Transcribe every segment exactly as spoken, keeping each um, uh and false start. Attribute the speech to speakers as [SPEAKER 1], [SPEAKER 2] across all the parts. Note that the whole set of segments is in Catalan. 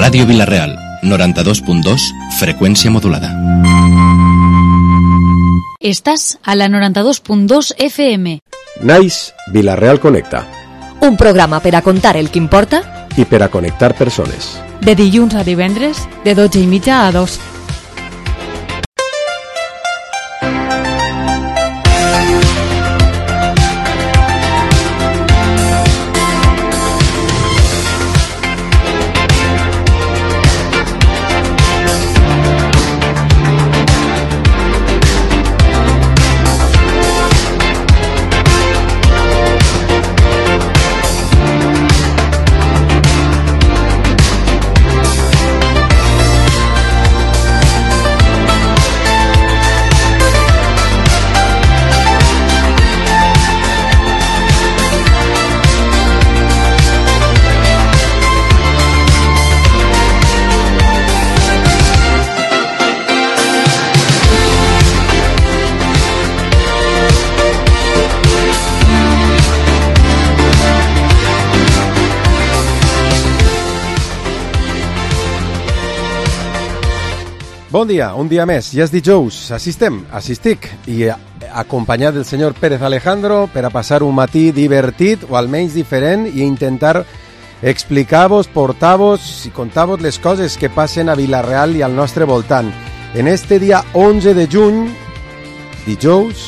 [SPEAKER 1] Ràdio Vila-real, noranta-dos punt dos, freqüència modulada.
[SPEAKER 2] Estàs a la noranta-dos punt dos F M.
[SPEAKER 3] Naix Vila-real Connecta.
[SPEAKER 4] Un programa per a contar el que importa
[SPEAKER 3] i per a connectar persones.
[SPEAKER 5] De dilluns a divendres, de dotze i mitja a dos.
[SPEAKER 3] Bon dia, un dia més, ja és dijous, assistem, assistic, i acompanyat del senyor Pérez Alejandro per a passar un matí divertit o almenys diferent i intentar explicar-vos, portar-vos i contar-vos les coses que passen a Vila-real i al nostre voltant. En este dia onze de juny, dijous,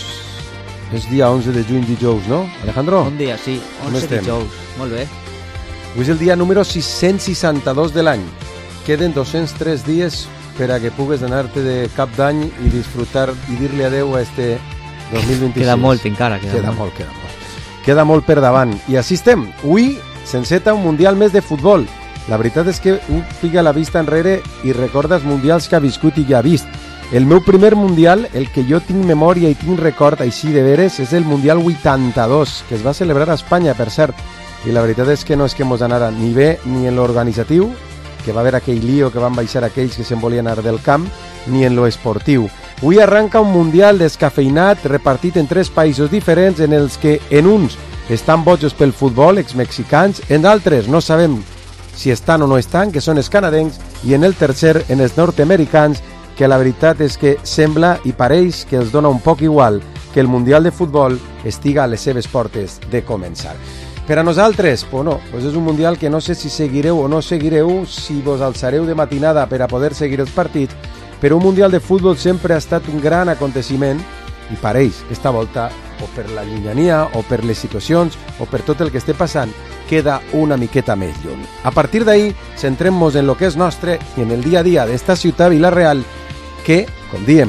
[SPEAKER 3] és dia onze de juny dijous, no, Alejandro?
[SPEAKER 6] Bon dia, sí, onze dijous, molt bé.
[SPEAKER 3] Avui és el dia número sis-cents seixanta-dos de l'any, queden dos-cents tres dies per a que pugues anar-te de cap d'any i disfrutar i dir-li adeu a este dos mil vint-i-sis.
[SPEAKER 6] Queda molt encara, queda,
[SPEAKER 3] queda
[SPEAKER 6] molt.
[SPEAKER 3] molt. Queda molt, queda molt per davant. I així estem. Avui s'enceta un mundial més de futbol. La veritat és que un fica la vista enrere i recorda els mundials que ha viscut i ja ha vist. El meu primer mundial, el que jo tinc memòria i tinc record així de veres, és el mundial vuitanta-dos, que es va celebrar a Espanya, per cert. I la veritat és que no és que mos anara ni bé ni en l'organitzatiu, que va haver aquell lío que van baixar aquells que se'n volien anar del camp, ni en lo esportiu. Avui arranca un mundial descafeinat repartit en tres països diferents en els que en uns estan bojos pel futbol, exmexicans, en d'altres no sabem si estan o no estan, que són els canadencs, i en el tercer, en els nord-americans, que la veritat és que sembla i pareix que els dona un poc igual que el mundial de futbol estiga a les seves portes de començar. Per a nosaltres, bueno, pues és un mundial que no sé si seguireu o no seguireu, si vos alçareu de matinada per a poder seguir els partits, però un mundial de futbol sempre ha estat un gran aconteciment i pareix que esta volta, o per la llunyania, o per les situacions, o per tot el que esté passant, queda una miqueta més lluny. A partir d'ahí, centrem-nos en lo que és nostre i en el dia a dia d'esta ciutat Vila-real, que, com diem,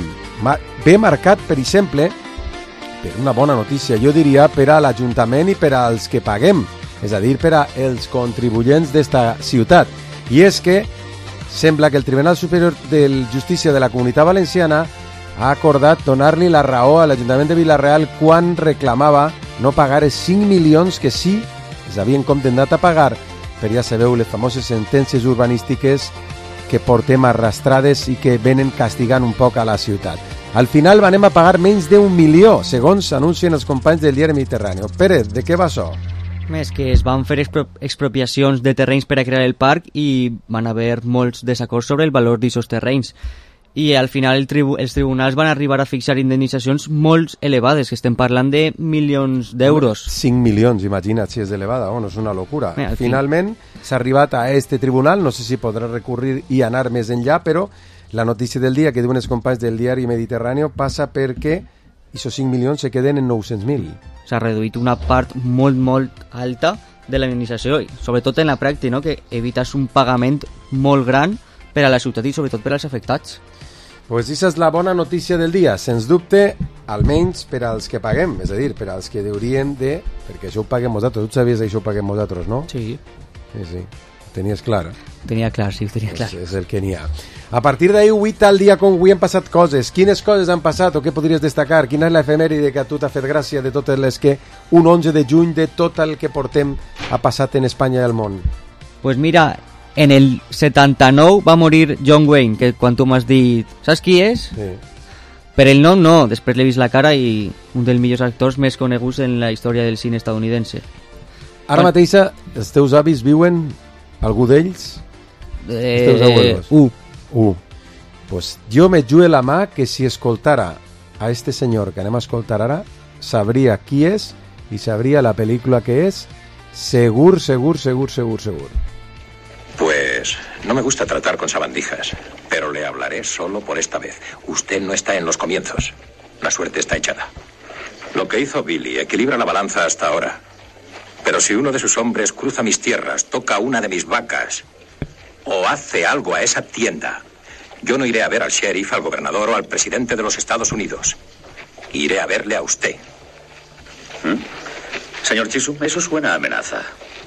[SPEAKER 3] ve marcat, per exemple, per una bona notícia, jo diria, per a l'Ajuntament i per als que paguem, és a dir, per als contribuents d'esta ciutat. I és que sembla que el Tribunal Superior de Justícia de la Comunitat Valenciana ha acordat donar-li la raó a l'Ajuntament de Vila-real quan reclamava no pagar els cinc milions que sí els havien condemnat a pagar, per ja sabeu les famoses sentències urbanístiques que portem arrastrades i que venen castigant un poc a la ciutat. Al final van a pagar menys d'un milió, segons anuncien els companys del diari Mediterrani. Pérez, de què va això?
[SPEAKER 6] Més que es van fer expro expropiacions de terrenys per a crear el parc i van haver molts desacords sobre el valor d'aquests terrenys. I al final el tribu els tribunals van arribar a fixar indemnitzacions molt elevades, que estem parlant de milions d'euros.
[SPEAKER 3] cinc milions, imagina't si és elevada, bueno, és una locura.
[SPEAKER 6] Bé,
[SPEAKER 3] Finalment s'ha arribat a este tribunal, no sé si podrà recurrir i anar més enllà, però la notícia del dia que diuen els companys del diari Mediterrani passa perquè aquests cinc milions se queden en nou-cents mil.
[SPEAKER 6] S'ha reduït una part molt, molt alta de la indemnització, sobretot en la pràctica, no? Que evites un pagament molt gran per a la ciutat i sobretot per als afectats.
[SPEAKER 3] Pues aquesta és la bona notícia del dia, sens dubte, almenys per als que paguem, és a dir, per als que hauríem de... perquè això ho paguem nosaltres, tu sabies que això ho paguem nosaltres, no?
[SPEAKER 6] Sí.
[SPEAKER 3] Sí, sí, ho tenies clar.
[SPEAKER 6] Tenia clar, sí, ho tenia clar.
[SPEAKER 3] És, és el que n'hi ha. A partir d'ahir, avui tal dia com avui han passat coses. Quines coses han passat o què podries destacar? Quina és l'efemèride que a tu t'ha fet gràcia de totes les que un onze de juny de tot el que portem ha passat en Espanya i al món?
[SPEAKER 6] Pues mira, en el setanta-nou va morir John Wayne, que quan tu m'has dit, saps qui és?
[SPEAKER 3] Sí.
[SPEAKER 6] Per el nom no, després l'he vist la cara i un dels millors actors més coneguts en la història del cine estadounidense.
[SPEAKER 3] Ara mateixa els teus avis viuen, algú d'ells,
[SPEAKER 6] Eh, U.
[SPEAKER 3] U. Pues jo me jugue la mà que si escoltara a este senyor que anem a escoltar ara, sabria qui és i sabria la pel·lícula que és, segur, segur, segur, segur, segur.
[SPEAKER 7] Pues no me gusta tratar con sabandijas, pero le hablaré solo por esta vez. Usted no está en los comienzos. La suerte está echada. Lo que hizo Billy equilibra la balanza hasta ahora. Pero si uno de sus hombres cruza mis tierras, toca una de mis vacas o hace algo a esa tienda, yo no iré a ver al sheriff, al gobernador o al presidente de los Estados Unidos. Iré a verle a usted.
[SPEAKER 8] ¿Mm? Señor Chisholm, eso suena a amenaza.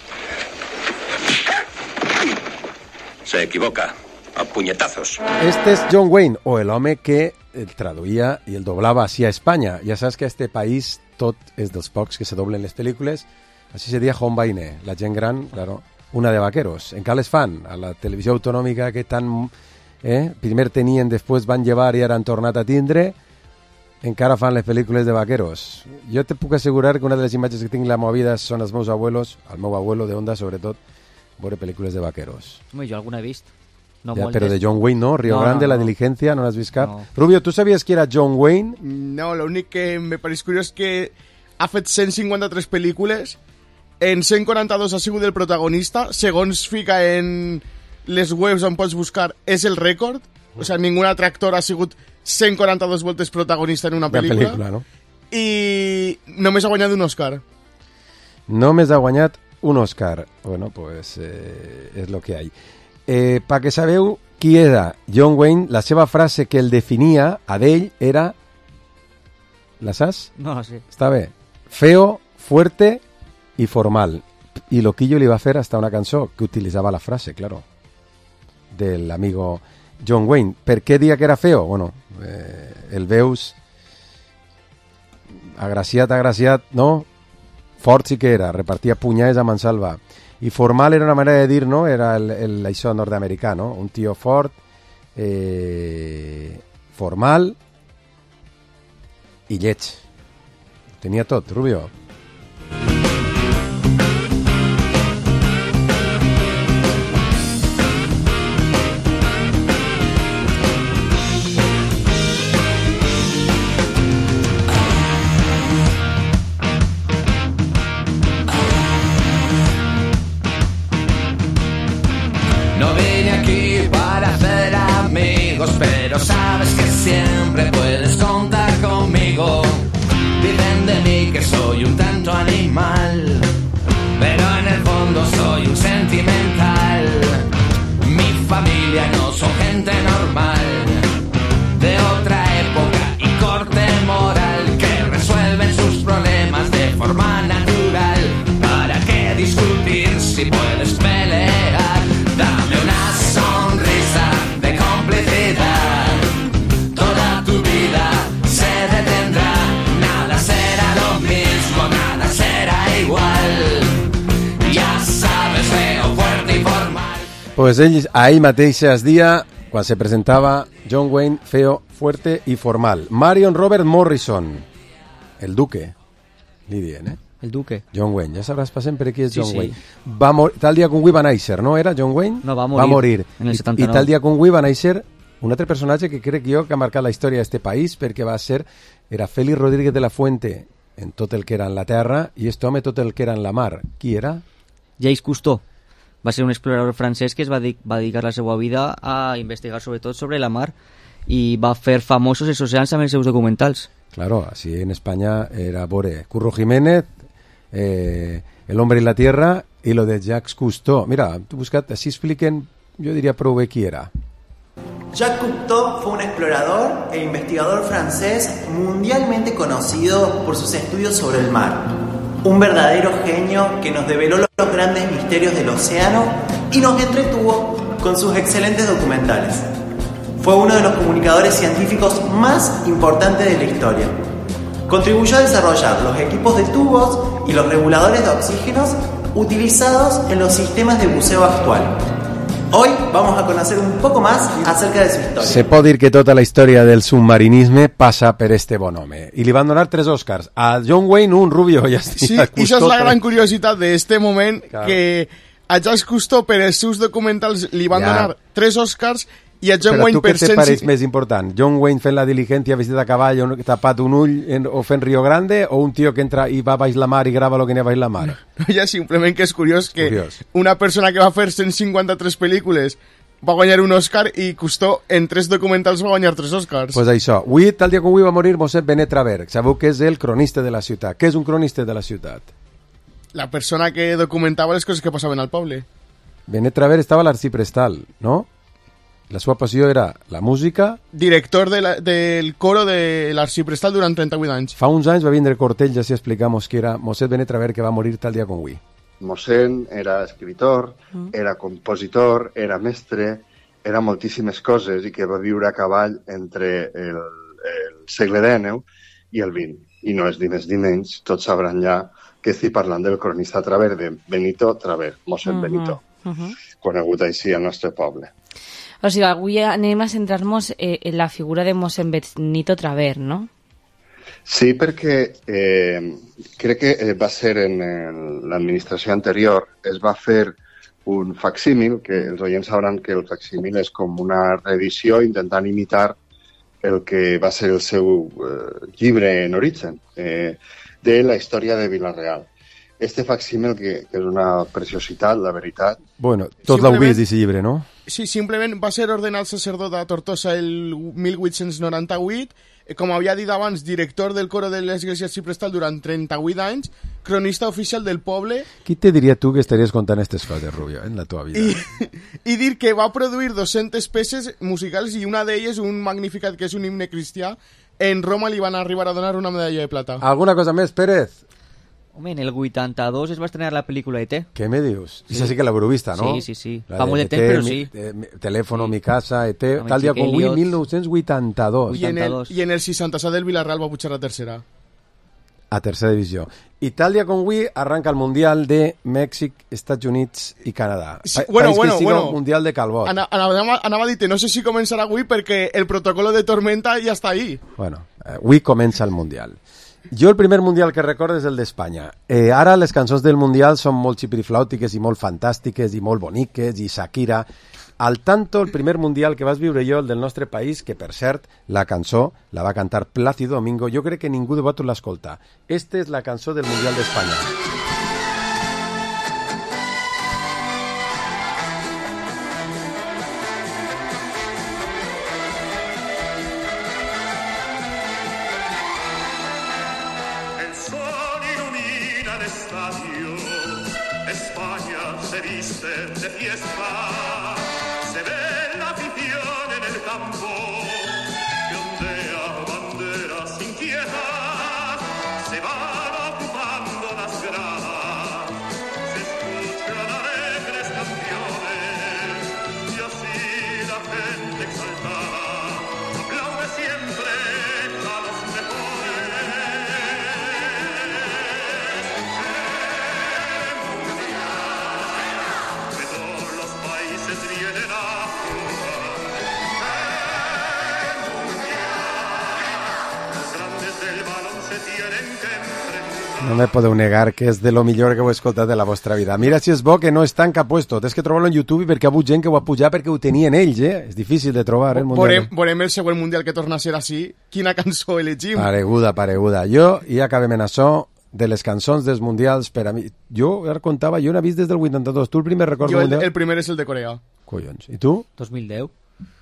[SPEAKER 7] Se equivoca. A puñetazos.
[SPEAKER 3] Este es John Wayne, o el home que el traduïa i el doblava així a Espanya. Ja saps que a este país tot és dels pocs que se doblen les pel·lícules. Així se dia Home Vainer. La gent gran, claro, una de vaqueros. Encara les fan a la televisió autonòmica que tan... Eh? Primer tenien, després van llevar i ara han tornat a tindre. Encara fan les pel·lícules de vaqueros. Jo te puc assegurar que una de les imatges que tinc a la meva vida són els meus abuelos, el meu abuelo de Onda, sobretot, veure pel·lícules de vaqueros.
[SPEAKER 6] Home, jo alguna he vist. No
[SPEAKER 3] ja,
[SPEAKER 6] moltes.
[SPEAKER 3] pero de John Wayne no, Río
[SPEAKER 6] no,
[SPEAKER 3] Grande,
[SPEAKER 6] no,
[SPEAKER 3] La
[SPEAKER 6] no.
[SPEAKER 3] Diligencia, ¿no las has vist cap?
[SPEAKER 6] No.
[SPEAKER 3] Rubio, ¿tú sabías que era John Wayne?
[SPEAKER 9] No, lo únic que me pareix curiós és que ha fet cent cinquanta-tres pel·lícules, en cent quaranta-dos ha sigut el protagonista, segons fica en les webs on pots buscar, és el rècord, o sigui, ningú altre actor ha sigut cent quaranta-dos voltes protagonista en una pel·lícula,
[SPEAKER 3] Una pel·lícula, no?
[SPEAKER 9] i només ha guanyat un Oscar.
[SPEAKER 3] Només ha guanyat un Oscar. Bueno, pues eh, és lo que hay. Eh, pa que sabeu qui era John Wayne, la seva frase que el definia a d'ell era... La saps?
[SPEAKER 6] No, no sé.
[SPEAKER 3] Està bé. Feo, fuerte y formal. Y Loquillo li va fer hasta una cançó que utilitzava la frase, claro, del amigo John Wayne. Per què dia que era feo? Bueno, eh, el veus agraciat, agraciat, no? Fort sí que era, repartia punyades a mansalva. I formal era una manera de dir, no? Era el, el, això nord-americà, no? Un tio fort, eh, formal i lleig. Tenia tot, Rubio.
[SPEAKER 10] No vine aquí para hacer amigos, pero sabes que siempre puedes contar conmigo. Dicen de mí que soy un tanto animal, pero en el fondo soy un sentimental. Mi familia no son gente normal, de otra época y corte moral, que resuelven sus problemas de forma natural. ¿Para qué discutir si puedes pelear? Dame una sonrisa de complicidad. Toda tu vida se detendrá. Nada será lo mismo, nada será igual. Ya sabes, feo, fuerte y formal.
[SPEAKER 3] Pues ell, a ell mateix es dia, quan se presentava John Wayne, feo, fuerte i formal. Marion Robert Morrison, el duque, li dient, eh?
[SPEAKER 6] El duque.
[SPEAKER 3] John Wayne, ja sabràs per sempre qui és
[SPEAKER 6] Sí,
[SPEAKER 3] John
[SPEAKER 6] sí.
[SPEAKER 3] Wayne. Va mor... Tal dia com avui va néixer, no era John Wayne?
[SPEAKER 6] No, va morir,
[SPEAKER 3] va morir.
[SPEAKER 6] en el
[SPEAKER 3] I,
[SPEAKER 6] setanta-nou.
[SPEAKER 3] I tal dia com avui va néixer un altre personatge que crec jo que ha marcat la història d'este país, perquè va ser, era Félix Rodríguez de la Fuente en tot el que era en la terra i este home tot el que era en la mar. Qui era?
[SPEAKER 6] Jacques Cousteau va ser un explorador francès que es va, de va dedicar la seva vida a investigar sobretot sobre la mar i va fer famosos els oceans amb els seus documentals.
[SPEAKER 3] Claro, así en España era Bore, Curro Jiménez, eh, El hombre y la tierra y lo de Jacques Cousteau. Mira, tú buscate, así expliquen, yo diría prou bé qui era.
[SPEAKER 11] Jacques Cousteau fue un explorador e investigador francés mundialmente conocido por sus estudios sobre el mar. Un verdadero genio que nos develó los grandes misterios del océano y nos entretuvo con sus excelentes documentales. Fue uno de los comunicadores científicos más importantes de la historia. Contribuyó a desarrollar los equipos de tubos y los reguladores de oxígenos utilizados en los sistemas de buceo actual. Hoy vamos a conocer un poco más acerca de su historia.
[SPEAKER 3] Se pot dir que tota la història del submarinisme passa per este bon home. I li van donar tres Oscars. A John Wayne un, Rubio, ja estic.
[SPEAKER 9] Sí, i això és la gran curiositat d'este moment,
[SPEAKER 3] claro,
[SPEAKER 9] que a Jacques Cousteau per els seus documentals li van
[SPEAKER 3] Ja.
[SPEAKER 9] donar tres Oscars i a John
[SPEAKER 3] Però
[SPEAKER 9] Wayne
[SPEAKER 3] tu què
[SPEAKER 9] per
[SPEAKER 3] te
[SPEAKER 9] cent...
[SPEAKER 3] pareix més important? John Wayne fent la diligència vestit de cavall o tapat un ull en, o fent Rio Grande, o un tio que entra i va baix la mar i grava el que n'hi ha baix la mar?
[SPEAKER 9] No, ja simplement que és curiós que
[SPEAKER 3] Curiós.
[SPEAKER 9] una persona que va fer cent cinquanta-tres pel·lícules va guanyar un Oscar i Cousteau en tres documentals va guanyar tres Oscars.
[SPEAKER 3] Pues això. Avui, tal dia com avui, va morir Mossèn Benet Traver. Sabeu que és el cronista de la ciutat. Què és un cronista de la ciutat?
[SPEAKER 9] La persona que documentava les coses que passaven al poble.
[SPEAKER 3] Benet Traver estava a l'arxiprestal, no? La seva passió era la música.
[SPEAKER 9] Director de la, del coro de l'arxiprestal durant trenta-vuit anys.
[SPEAKER 3] Fa uns anys va vindre Cortell i així explicamos que era Mossèn Benet Traver que va morir tal dia com avui.
[SPEAKER 12] Mossèn era escritor, era compositor, era mestre, era moltíssimes coses i que va viure a cavall entre el, el segle dènou i el vint. I no és ni més ni menys, tots sabran ja que estic parlant del cronista Traver, de Benito Traver, Mossèn uh -huh. Benito, uh -huh. conegut així al nostre poble.
[SPEAKER 13] O sigui, avui anem a centrar-nos eh, en la figura de Mossèn Benito Traver, no?
[SPEAKER 12] Sí, perquè eh, crec que eh, va ser en, en l'administració anterior, es va fer un facsímil, que els oients sabran que el facsímil és com una reedició intentant imitar el que va ser el seu eh, llibre en origen, eh, de la història de Vila-real. Este facsímil, que, que és una preciositat, la veritat.
[SPEAKER 3] Bueno, tot l'heu vist, d'aquest llibre, no?
[SPEAKER 9] Sí, simplement va ser ordenat sacerdot a Tortosa el mil vuit-cents noranta-vuit, com havia dit abans, director del coro de l'Església Arxiprestal durant trenta-vuit anys, cronista oficial del poble...
[SPEAKER 3] Qui te diria tu que estaries contant aquestes coses, Rubio, en la teva vida?
[SPEAKER 9] I, i dir que va produir dues-centes peces musicals i una d'elles, un magnificat que és un himne cristià, en Roma li van arribar a donar una medalla de plata.
[SPEAKER 3] Alguna cosa més, Pérez?
[SPEAKER 6] Home, en el vuitanta-dos es va estrenar la pel·lícula E T.
[SPEAKER 3] Què me dius? Sí. Això sí que l'haureu vista, no?
[SPEAKER 6] Sí, sí, sí.
[SPEAKER 3] La
[SPEAKER 6] Fa molt de temps, però sí.
[SPEAKER 3] Mi, eh, telèfono, sí. Mi casa, E T,
[SPEAKER 6] Amb
[SPEAKER 3] tal dia com avui, mil nou-cents vuitanta-dos.
[SPEAKER 9] I en el, i en el seixanta-set del Villarreal va pujar a tercera.
[SPEAKER 3] A tercera divisió. I tal dia com avui arranca el Mundial de Mèxic, Estats Units i Canadà.
[SPEAKER 9] Sí, bueno,
[SPEAKER 3] País
[SPEAKER 9] bueno,
[SPEAKER 3] que siga
[SPEAKER 9] bueno.
[SPEAKER 3] un Mundial de calbot.
[SPEAKER 9] Ana, anava, anava a dir-te, no sé si començarà avui perquè el protocolo de tormenta ja està ahí.
[SPEAKER 3] Bueno, avui comença el Mundial. Jo el primer Mundial que recordo és el d'Espanya. Eh, ara les cançons del Mundial són molt xipiriflàutiques i molt fantàstiques i molt boniques i Shakira. Al tanto, el primer Mundial que vas viure jo, el del nostre país, que per cert, la cançó la va cantar Plácido Domingo, jo crec que ningú de vosaltres l'escolta. Esta és la cançó del Mundial d'Espanya. No me podeu negar que és de lo millor que heu escoltat de la vostra vida. Mira si és bo que no està en cap puesto. Tens que trobar-lo en YouTube perquè ha hagut gent que ho ha pujat perquè ho tenien ells, eh? És difícil de trobar, eh, el Mundial.
[SPEAKER 9] Veurem, veurem el següent Mundial que torna a ser així. Quina cançó elegim?
[SPEAKER 3] Pareguda, pareguda. Jo, i acabem en això, de les cançons dels Mundials per a mi. Jo, ara contava, jo n'he vist des del vuitanta-dos. Tu el primer record
[SPEAKER 9] jo el,
[SPEAKER 3] mundial?
[SPEAKER 9] el primer és el de Corea.
[SPEAKER 3] Collons. I tu?
[SPEAKER 6] dos mil deu.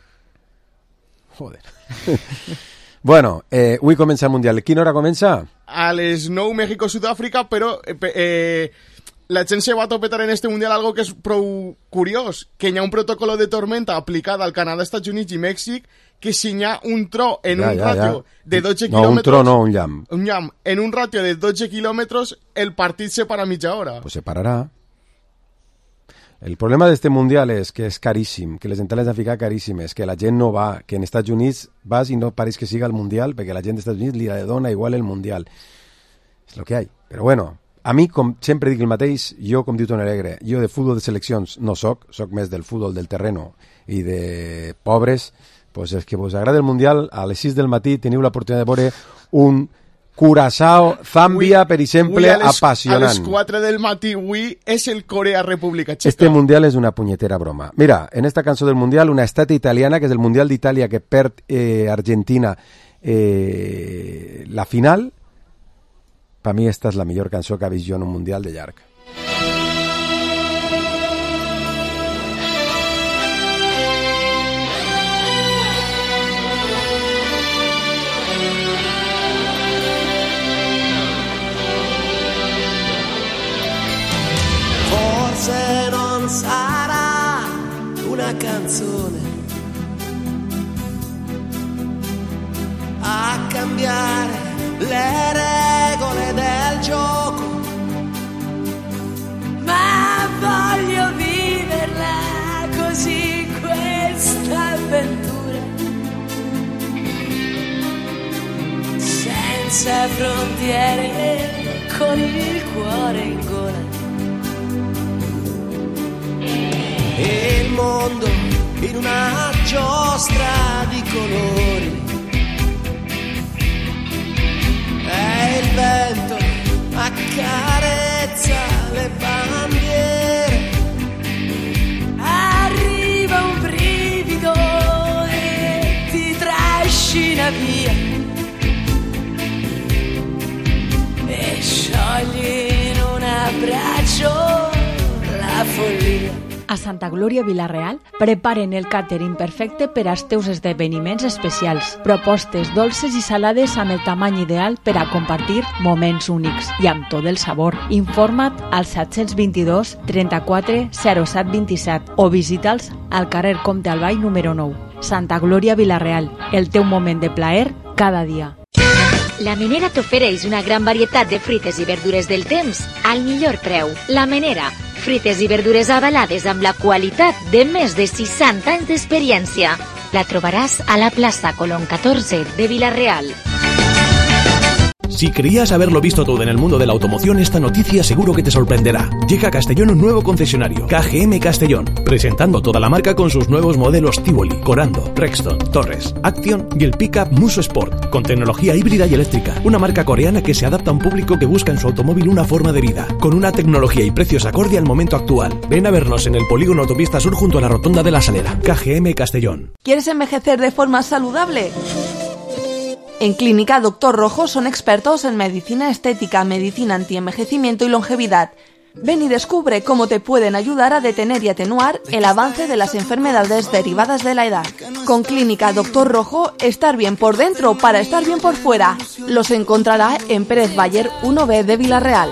[SPEAKER 3] Joder. Bueno, eh, avui comença el Mundial. Quina hora comença?
[SPEAKER 9] A les nou México-Sud-àfrica, però eh, eh, la gent se va a topetar en este Mundial algo que és prou curiós, que hi ha un protocolo de tormenta aplicat al Canadà, Estats Units i Mèxic, que si hi ha un tro en
[SPEAKER 3] ja,
[SPEAKER 9] un
[SPEAKER 3] ja,
[SPEAKER 9] ratio
[SPEAKER 3] ja.
[SPEAKER 9] de dotze
[SPEAKER 3] no,
[SPEAKER 9] quilòmetres...
[SPEAKER 3] No, un tro no, un llamp.
[SPEAKER 9] Un llamp. En un ratio de dotze quilòmetres, el partit se para mitja hora.
[SPEAKER 3] Pues se pararà. El problema d'este Mundial és que és caríssim, que les entrades han ficat caríssimes, que la gent no va, que en Estats Units vas i no pareix que siga el Mundial, perquè la gent dels Estats Units li dona igual el Mundial. És el que hi ha. Però bueno, a mi, com sempre dic el mateix, jo, com diu Toni Alegre, jo de futbol de seleccions no soc, soc més del futbol del terreno i de pobres, pues és que vos agrada el Mundial, a les sis del matí teniu l'oportunitat de veure un Curaçao, Zàmbia, per exemple,
[SPEAKER 9] a les,
[SPEAKER 3] apassionant.
[SPEAKER 9] A les quatre del matí avui és el Corea-República Txeca.
[SPEAKER 3] Este Mundial és una punyetera broma. Mira, en esta cançó del Mundial, una estat italiana, que és el Mundial d'Itàlia que perd eh, Argentina eh, la final, per mi esta és la millor cançó que ha vist jo en un Mundial de llarg.
[SPEAKER 14] Forse non sarà una canzone a cambiare le regole del gioco, ma voglio viverla così questa avventura, senza frontiere, con il cuore in gola. Il mondo in una giostra di colori, e il vento accarezza le bandiere, arriva un brivido e ti trascina via e sciogli in un abbraccio la follia.
[SPEAKER 15] A Santa Glòria Vila-real preparen el càtering perfecte per als teus esdeveniments especials. Propostes dolces i salades amb el tamany ideal per a compartir moments únics i amb tot el sabor. Informa't al set dos dos, trenta-quatre, zero set vint-i-set o visita'ls al carrer Comte Albay número nou. Santa Glòria Vila-real, el teu moment de plaer cada dia.
[SPEAKER 16] La Menera t'ofereix una gran varietat de fruites i verdures del temps al millor preu. La Menera, fruites i verdures avalades amb la qualitat de més de seixanta anys d'experiència. La trobaràs a la plaça Colón catorze de Vila-real.
[SPEAKER 17] Si creías haberlo visto todo en el mundo de la automoción, esta noticia seguro que te sorprenderá. Llega a Castellón un nuevo concesionario, K G M Castellón, presentando toda la marca con sus nuevos modelos Tivoli, Corando, Rexton, Torres, Action y el pickup Muso Sport, con tecnología híbrida y eléctrica. Una marca coreana que se adapta a un público que busca en su automóvil una forma de vida, con una tecnología y precios acorde al momento actual. Ven a vernos en el polígono Autopista Sur junto a la Rotonda de la Salera. K G M Castellón.
[SPEAKER 18] ¿Quieres envejecer de forma saludable? En Clínica Doctor Rojo son expertos en medicina estética, medicina antienvejecimiento y longevidad. Ven y descubre cómo te pueden ayudar a detener y atenuar el avance de las enfermedades derivadas de la edad. Con Clínica Doctor Rojo, estar bien por dentro para estar bien por fuera. Los encontrará en Pérez Bayer uno B de Vila-real.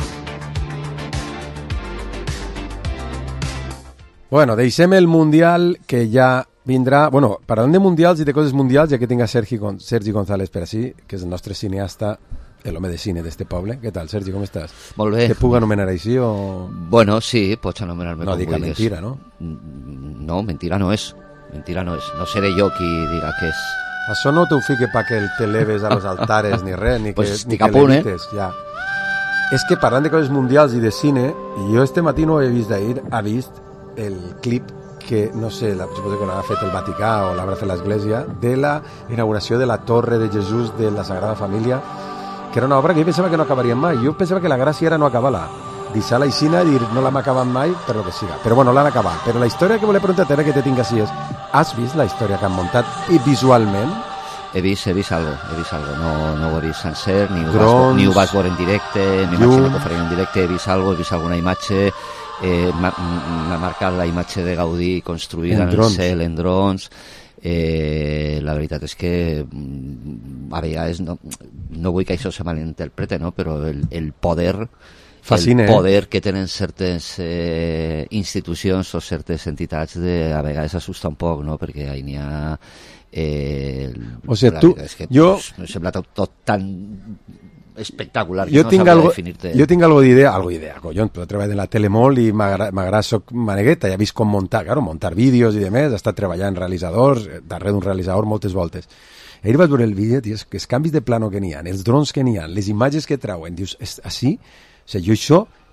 [SPEAKER 3] Bueno, deixem el Mundial, que ja vindrà... Bueno, parlant de mundials i de coses mundials, ja que tinc a Sergi, Gon Sergi González per així, que és el nostre cineasta, l'home de cine d'este poble. Què tal, Sergi, com estàs?
[SPEAKER 19] Molt bé.
[SPEAKER 3] Te puc anomenar així o...?
[SPEAKER 19] Bueno, sí, pots anomenar-me
[SPEAKER 3] no,
[SPEAKER 19] com
[SPEAKER 3] dic
[SPEAKER 19] vulguis.
[SPEAKER 3] mentira, no?
[SPEAKER 19] No, mentira no és. Mentira no és. No seré jo qui dirà que és.
[SPEAKER 3] Això no t'ho fique pa que t'eleves a los altares ni res, ni que,
[SPEAKER 19] pues
[SPEAKER 3] ni
[SPEAKER 19] que
[SPEAKER 3] que
[SPEAKER 19] punt,
[SPEAKER 3] l'evites, ja. És que parlant de coses mundials i de cine, i jo este matí no ho he vist d'ahir, ha vist el clip que, no sé, la, suposo que l'ha fet el Vaticà o l'haurà fet l'Església, de la inauguració de la Torre de Jesús de la Sagrada Família, que era una obra que jo pensava que no acabaríem mai. Jo pensava que la gràcia era no acabar-la. Deixar-la aixina i dir no l'hem acabat mai, però que siga. Però bueno, l'han acabat. Però la història que volia preguntar-te ara que te tinc així és, has vist la història que han muntat i visualment?
[SPEAKER 19] He vist, he vist algo, he vist algo. No, no ho he vist sencer, ni ho, vas, ni ho vas veure en directe, m'imagino que ho faré en directe, he vist algo, he vist alguna imatge. Eh, m'ha marcat la imatge de Gaudí construïda en, en el cel, en drons. Eh, la veritat és que a vegades no, no vull que això se malinterprete, no? Però el, el poder
[SPEAKER 3] Fascina,
[SPEAKER 19] el poder eh? que tenen certes eh, institucions o certes entitats de, a vegades assusta un poc, no? Perquè ahí n'hi ha eh,
[SPEAKER 3] o sigui, tu,
[SPEAKER 19] és que
[SPEAKER 3] jo...
[SPEAKER 19] pues, me sembla tot, tot tan espectacular,
[SPEAKER 3] jo
[SPEAKER 19] no
[SPEAKER 3] tinc
[SPEAKER 19] sabria
[SPEAKER 3] algo,
[SPEAKER 19] definir-te.
[SPEAKER 3] Jo tinc algo d'idea, algo d'idea, collons, però treballo en la tele molt i m'agrada, soc manegueta, ja he vist com muntar, claro, muntar vídeos i demés, he estat treballant realitzadors, darrere d'un realitzador moltes voltes. Ahir vaig veure el vídeo, tio, els canvis de plano que n'hi ha, els drons que n'hi ha, les imatges que trauen, dius, és així? O sigui, jo això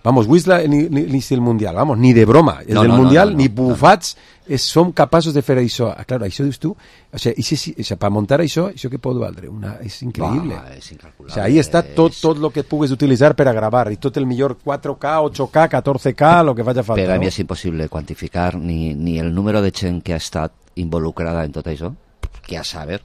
[SPEAKER 3] vamos, Wisla ni, ni, ni el Mundial, vamos, ni de broma, el
[SPEAKER 19] no,
[SPEAKER 3] del
[SPEAKER 19] no,
[SPEAKER 3] Mundial,
[SPEAKER 19] no, no,
[SPEAKER 3] ni
[SPEAKER 19] no,
[SPEAKER 3] bufats no. som capaços de fer això. Ah, claro, això dius tu, o sea, ese, o sea, per muntar això, això què pot valdre? Una, és increïble.
[SPEAKER 19] Va, és incalculable.
[SPEAKER 3] O sea, ahí està tot, tot lo que pugues utilitzar per a gravar, i tot el millor cuatro K, ocho K, catorce K, lo que faci falta.
[SPEAKER 19] Per a mi
[SPEAKER 3] no?
[SPEAKER 19] és impossible quantificar ni, ni el número de gent que ha estat involucrada en tot això, que a saber,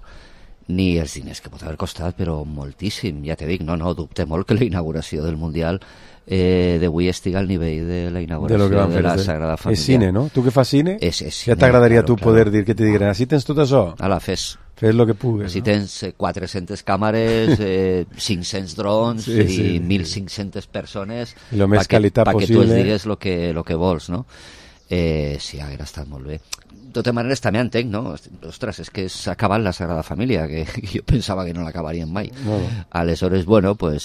[SPEAKER 19] ni els diners que pot haver costat, però moltíssim, ja te dic, no, no, dubte molt que la inauguració del Mundial eh, d'avui estigui al nivell de la inauguració de, de la Sagrada Família.
[SPEAKER 3] És cine, no? Tu que fas cine,
[SPEAKER 19] és, és
[SPEAKER 3] ja t'agradaria claro, tu poder claro. dir que te digueren, així tens tot això?
[SPEAKER 19] Ala, fes.
[SPEAKER 3] Fes lo que pugues.
[SPEAKER 19] Així
[SPEAKER 3] no?
[SPEAKER 19] tens eh, quatre-centes càmeres, eh, cinc-cents drons sí, sí, i mil cinc-centes persones
[SPEAKER 3] lo més
[SPEAKER 19] pa
[SPEAKER 3] qualitat
[SPEAKER 19] que, pa
[SPEAKER 3] possible.
[SPEAKER 19] que tu els digues lo que, lo que vols, no? Eh, sí, hauria estat molt bé. De totes maneres, també entenc, no? Ostres, és que s'ha acabat la Sagrada Família, que jo pensava que no l'acabarien mai. No. Aleshores, bueno, pues,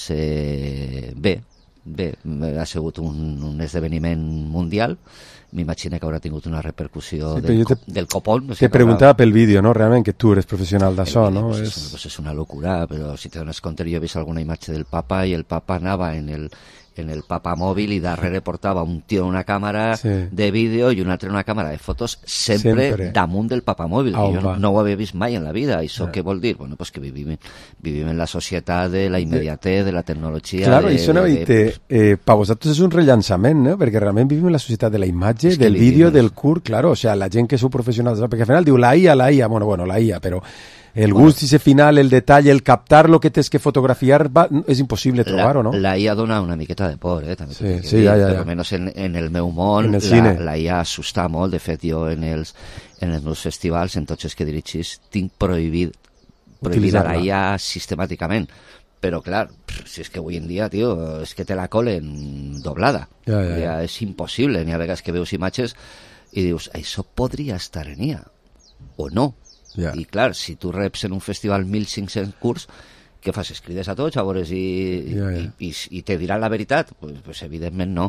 [SPEAKER 19] eh, bé, bé, ha sigut un, un esdeveniment mundial. M'imagino que haurà tingut una repercussió sí, del, te, del copón.
[SPEAKER 3] Te preguntava pel vídeo, no? Realment, que tu eres professional d'això, no?
[SPEAKER 19] Pues
[SPEAKER 3] és...
[SPEAKER 19] És, pues és una locura, però si te dones compte, jo he vist alguna imatge del papa i el papa anava en el en el papamòbil i darrere portava un tio una càmera sí. de vídeo i un altre una càmera de fotos sempre, sempre. damunt del papamòbil.
[SPEAKER 3] Oh,
[SPEAKER 19] jo no,
[SPEAKER 3] va.
[SPEAKER 19] no ho havia vist mai en la vida. I això
[SPEAKER 3] ah.
[SPEAKER 19] què vol dir? Bueno, pues que vivim, vivim en la societat de la immediatez, de la tecnologia...
[SPEAKER 3] Claro,
[SPEAKER 19] de,
[SPEAKER 3] i això anava a dir, eh, per vosaltres és un rellançament, no? Perquè realment vivim en la societat de la imatge, es del vídeo, del curt, claro, o sea, la gent que sou professionals, perquè al final diu la I A, la I A, bueno, bueno, la I A, però el
[SPEAKER 19] bueno,
[SPEAKER 3] gust ese final, el detall, el captar lo que tens que fotografiar, va, és impossible trobar-ho, no?
[SPEAKER 19] La I A dona una miqueta de por, eh? També
[SPEAKER 3] sí, sí, ja, ja, ja.
[SPEAKER 19] Per almenys en, en el meu món,
[SPEAKER 3] en el
[SPEAKER 19] la,
[SPEAKER 3] cine.
[SPEAKER 19] la I A assusta molt. De fet, jo en els, en els meus festivals, en tots els que dirigís, tinc prohibit, prohibit la I A sistemàticament. Però, clar, si és que avui en dia, tio, és que te la colen doblada.
[SPEAKER 3] Ja, ja, ja.
[SPEAKER 19] ja és impossible. N'hi ha vegades que veus imatges i dius, això podria estar en I A, o no. Yeah. I clar, si tu reps en un festival mil cinc-cents curs, què fas? Es crides a tots, a veure si... Yeah, yeah. I, i, i te diran la veritat? Pues, pues evidentment no.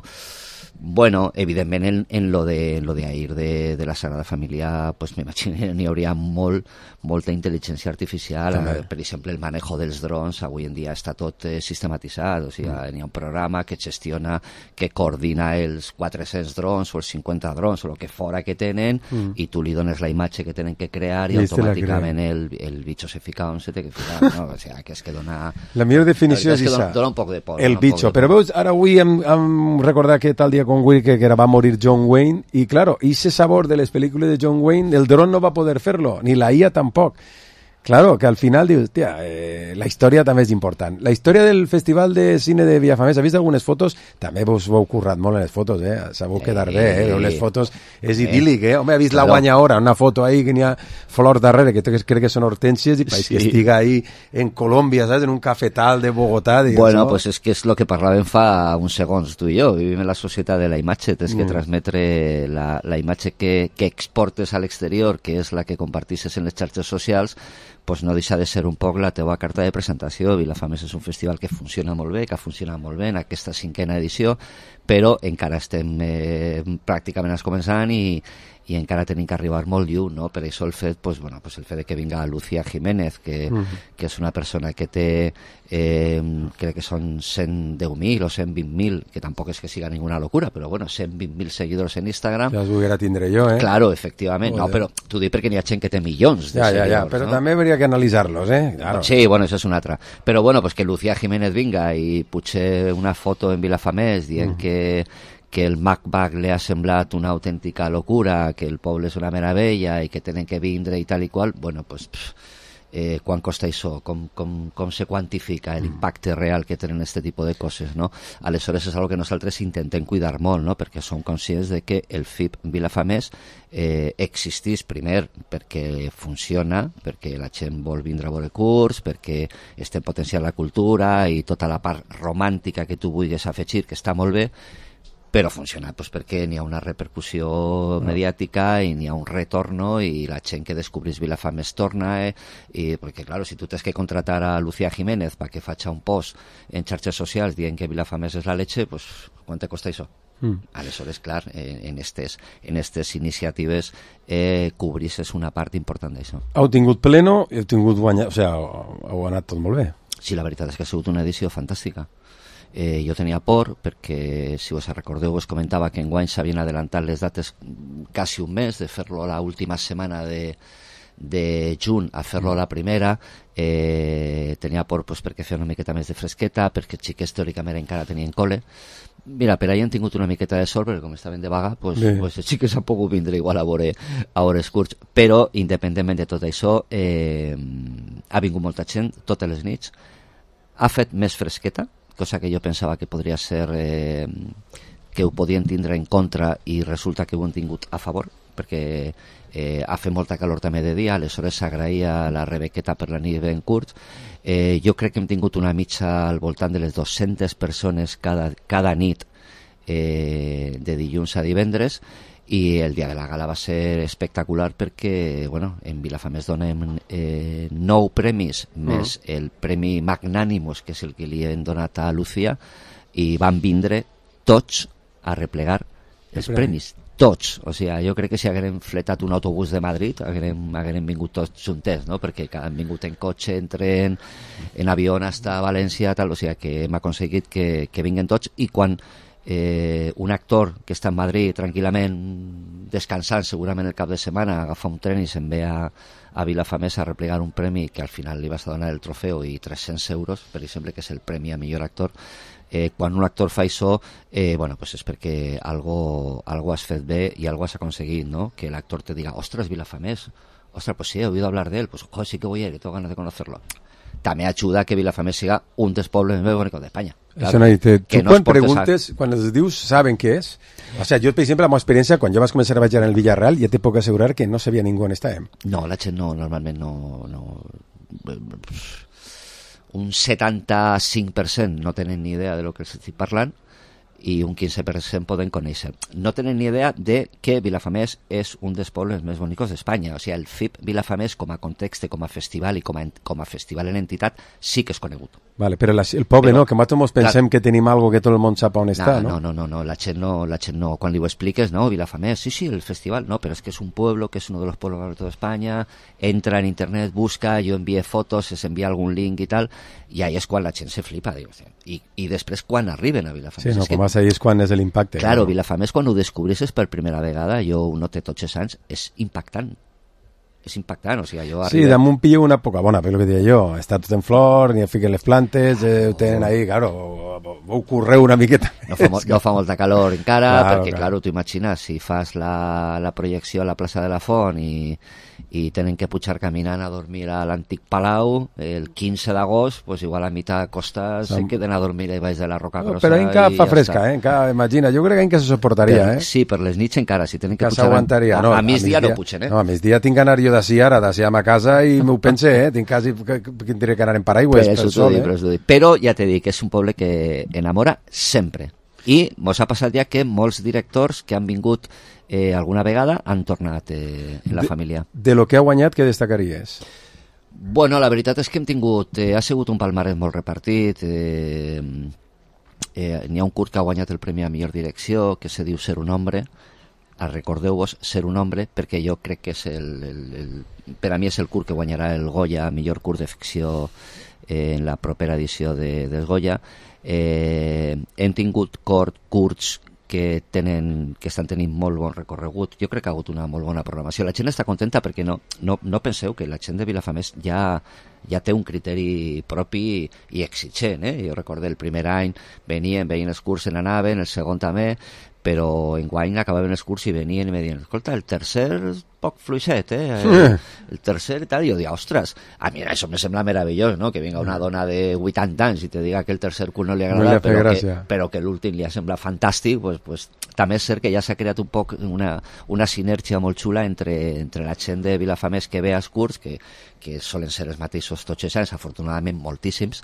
[SPEAKER 19] Bueno, evidentment en, en lo de en lo de ahir de, de la Sagrada Família, pues m'imagino n'hi hauria molt, molta intel·ligència artificial. També. Per exemple, el manejo dels drons avui en dia està tot eh, sistematitzat. O sigui, mm. n'hi ha un programa que gestiona, que coordina els quatre-cents drons o els cinquanta drons o el que fora que tenen mm. i tu li dones la imatge que tenen que crear i, I automàticament el, el bicho se fica on se té que ficar. No? O sigui, que és que dona...
[SPEAKER 3] La millor definició és,
[SPEAKER 19] és
[SPEAKER 3] que
[SPEAKER 19] dona, dona un poc de por.
[SPEAKER 3] El bicho. Però veus, ara avui hem, hem recordat que tal dia con Wilke que va morir John Wayne y claro, ese sabor de las películas de John Wayne, el dron no va a poder hacerlo, ni la I A tampoco. Claro, que al final dius, tia, eh, la història també és important. La història del Festival de Cine de Villafamés, ha vist algunes fotos? També vos ho heu currat molt en les fotos, eh? Sabeu quedar bé, eh? Les fotos és idíl·lic, eh? Home, ha vist claro. La guanyadora, una foto ahí que n'hi ha flors darrere, que crec que són hortències, i sí. Que estiga ahí en Colòmbia, ¿sabes? En un cafetal de Bogotà. Digues,
[SPEAKER 19] bueno,
[SPEAKER 3] no?
[SPEAKER 19] Pues és que és el que parlàvem fa uns segons tu i jo. Vivim en la societat de la imatge, tens que mm. transmetre la, la imatge que, que exportes a l'exterior, que és la que compartisses en les xarxes socials, pues no deixa de ser un poc la teva carta de presentació. Vilafamés és un festival que funciona molt bé, que ha funcionat molt bé en aquesta cinquena edició, però encara estem eh, pràcticament començant i, i encara tenim que arribar molt lluny, no? Per això el fet, pues, bueno, pues el fet de que vinga Lucía Jiménez, que, uh-huh. que és una persona que té, eh, crec que són cent deu mil o cent vint mil, que tampoc és que siga ninguna locura, però bueno, cent vint mil seguidors en Instagram.
[SPEAKER 3] Ja els volguera tindre jo, eh?
[SPEAKER 19] Claro, efectivament. No, però t'ho dic perquè n'hi ha gent que té milions de
[SPEAKER 3] ja,
[SPEAKER 19] seguidors.
[SPEAKER 3] Ja, ja, però
[SPEAKER 19] no?
[SPEAKER 3] també hauria que analitzar-los, eh? Claro.
[SPEAKER 19] Sí, bueno, això és una altra. Però bueno, pues que Lucía Jiménez vinga i potser una foto en Vilafamés dient uh-huh. que que el MacBac li ha semblat una autèntica locura, que el poble és una meravella i que tenen que vindre i tal i qual, bueno, pues, pff, eh, quan costa això? Com, com, com se quantifica l'impacte real que tenen aquest tipus de coses, no? Aleshores és algo que nosaltres intentem cuidar molt, no? Perquè som conscients de que el F I P Vilafamés eh, existís primer perquè funciona, perquè la gent vol vindre a veure curs, perquè estem potenciant la cultura i tota la part romàntica que tu vulguis afegir, que està molt bé, però funciona pues, perquè n'hi ha una repercussió no. mediàtica i n'hi ha un retorno i la gent que descobrís Vilafamés torna eh, i perquè, claro, si tu tens que contratar a Lucía Jiménez perquè faci un post en xarxes socials dient que Vilafamés és la leche, pues, quant te costa això? Mm. Aleshores, clar, en estes, en estes iniciatives eh, cobrís és una part important d'això.
[SPEAKER 3] Heu tingut pleno, heu tingut guanyat, o sigui, heu anat tot molt bé.
[SPEAKER 19] Sí, la veritat és que ha sigut una edició fantàstica. Eh, jo tenia por perquè, si us recordeu, us comentava que enguany s'havien adelantat les dates quasi un mes de fer-lo a l'última setmana de, de juny a fer-lo a la primera. Eh, tenia por pues, perquè feia una miqueta més de fresqueta, perquè els xiquets teòricament encara tenien col·le. Mira, per ahí han tingut una miqueta de sol, perquè com estaven de vaga, pues, sí. pues els xiquets han pogut vindre igual a veure a hores curts. Però, independentment de tot això, eh, ha vingut molta gent totes les nits. Ha fet més fresqueta, cosa que jo pensava que podria ser eh, que ho podien tindre en contra i resulta que ho han tingut a favor, perquè eh, ha fet molta calor també de dia, aleshores s'agraïa la rebequeta per la nit ben curt. Eh, jo crec que hem tingut una mitja al voltant de les dues-centes persones cada, cada nit eh, de dilluns a divendres, i el dia de la gala va ser espectacular perquè, bueno, en Vilafamés donem eh, nou premis més uh-huh. el premi Magnànimos, que és el que li hem donat a Lucía, i van vindre tots a replegar els premis, tots. O sigui, jo crec que si haguem fletat un autobús de Madrid haguem, haguem vingut tots juntets, no? Perquè han vingut en cotxe, en tren, en avió hasta València, tal. O sigui, que hem aconseguit que, que vinguen tots, i quan Eh, un actor que està en Madrid tranquil·lament descansant segurament el cap de setmana agafa un tren i se'n ve a, a Vilafamés a replegar un premi que al final li vas a donar el trofeu i tres-cents euros, per exemple, que és el premi a millor actor. Eh, quan un actor fa això, eh, bueno, pues és perquè algo, algo has fet bé i algo has aconseguit, ¿no? Que l'actor te diga, ostras, Vilafamés, ostras, pues sí, he oído hablar de él, pues joder, sí que voy a ir, que tengo ganas de conocerlo. También ayuda a que Vilafamés siga un dels pobles més bonics d'Espanya.
[SPEAKER 3] Claro, no, te, tu no quan preguntes, a... quan els dius, saben què és? O sea, jo, per exemple, la meva experiència, quan jo vaig començar a viatjar en el Villarreal, ja te puc assegurar que no sabia ningú on estàvem.
[SPEAKER 19] No, la gent no, normalment no... no... Un setanta-cinc per cent no tenen ni idea de lo que els estic parlant, i un quinze per cent poden conèixer. No tenen ni idea de que Vilafamés és un dels pobles més bonics d'Espanya. O sigui, el F I P Vilafamés com a context, com a festival i com a, com a festival en entitat sí que és conegut.
[SPEAKER 3] Vale, però la, el poble però, no, que nosaltres pensem clar, que tenim algo que tot el món sap on està,
[SPEAKER 19] no? No, no, no, no, la gent no, la gent no. Quan li ho expliques, no, Vilafamés, sí, sí, el festival, no, però és que és un pueblo, que és uno de los pueblos más bonitos de España, entra en internet, busca, jo envie fotos, es envia algun link i tal, i ahí és quan la gent se flipa, diu, i, i després quan arriben a Vilafamés.
[SPEAKER 3] Sí, no,
[SPEAKER 19] és
[SPEAKER 3] com vas ahí és quan és l'impacte.
[SPEAKER 19] Claro,
[SPEAKER 3] no?
[SPEAKER 19] Vilafamés, quan ho descobrisses per primera vegada, jo ho noté tots els anys, és impactant. És impactant, o sigui, jo arriba...
[SPEAKER 3] Sí, damunt pillo una poca bona, però el que deia jo, està tot en flor, ni fiquen les plantes, eh, ho tenen ahí, claro, ho correu una miqueta.
[SPEAKER 19] No fa, no fa molta calor encara, claro, perquè, claro, claro t'ho imagines, si fas la, la projecció a la plaça de la Font i, i tenen que pujar caminant a dormir a l'antic Palau, el quinze d'agost, pues igual a mitad costa se Som... queden a dormir a baix de la Roca Grossa.
[SPEAKER 3] Però encara fa fresca, està. eh? Encara, imagina, jo crec que encara se soportaria,
[SPEAKER 19] per,
[SPEAKER 3] eh?
[SPEAKER 19] Sí, per les nits encara, si tenen que, que
[SPEAKER 3] pujar... A,
[SPEAKER 19] no, a, a
[SPEAKER 3] migdia,
[SPEAKER 19] migdia no pugen, eh?
[SPEAKER 3] No, a migdia tinc anar jo d'ací ara, d'ací a ma casa, i m'ho pense, eh? Tinc quasi que, que tindré que anar en paraigües
[SPEAKER 19] per sol, eh? Però, però ja t'he dit que és un poble que enamora sempre. I mos ha passat ja que molts directors que han vingut eh, alguna vegada han tornat eh, en la
[SPEAKER 3] de,
[SPEAKER 19] família.
[SPEAKER 3] De lo que ha guanyat, què destacaries?
[SPEAKER 19] Bueno, la veritat és que hem tingut... Eh, ha sigut un palmarès molt repartit. Eh, eh, n'hi ha un curt que ha guanyat el premi a millor direcció, que se diu Ser un hombre. Recordeu-vos Ser un hombre, perquè jo crec que és el, el, el... Per a mi és el curt que guanyarà el Goya, millor curt de ficció eh, en la propera edició de, del Goya. Eh, hem tingut cort, curts que tenen que estan tenint molt bon recorregut. Jo crec que ha hagut una molt bona programació. La gent està contenta perquè no, no, no penseu que la gent de Vilafamés ja, ja té un criteri propi i exigent. Eh? Jo recordo el primer any venien, veien els curts, se n'anaven, el segon també, però enguany acabaven els curts i venien i me diuen, escolta, el tercer poc fluixet, eh? El, el tercer i tal, i jo dic, ostres, a mi això me sembla meravellós, no? Que vinga una dona de vuitanta anys i te diga que el tercer curt no li agrada, no però, que, però que l'últim li ha semblat fantàstic, pues, pues, també és cert que ja s'ha creat un poc una, una sinergia molt xula entre, entre la gent de Vilafamés que ve als curts, que, que solen ser els mateixos tots els anys, afortunadament moltíssims,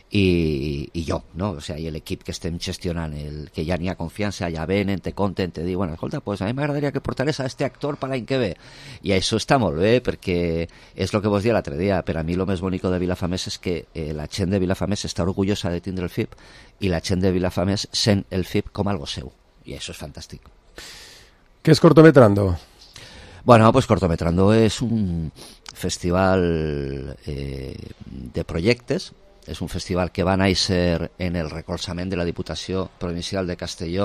[SPEAKER 19] i, i jo, no? O sigui, i l'equip que estem gestionant, el, que ja n'hi ha confiança, ja venen, te conten, te diuen, escolta, pues a mi m'agradaria que portares a este actor per l'any que ve. I això està molt bé, perquè és el que vos dia l'altre dia. Per a mi el més bonic de Vilafamés és que eh, la gent de Vilafamés està orgullosa de tindre el F I P i la gent de Vilafamés sent el F I P com algo seu. I això és fantàstic.
[SPEAKER 3] ¿Qué es Cortometrando?
[SPEAKER 19] Bueno, pues Cortometrando es un festival eh, de proyectos és un festival que va néixer en el recolzament de la Diputació Provincial de Castelló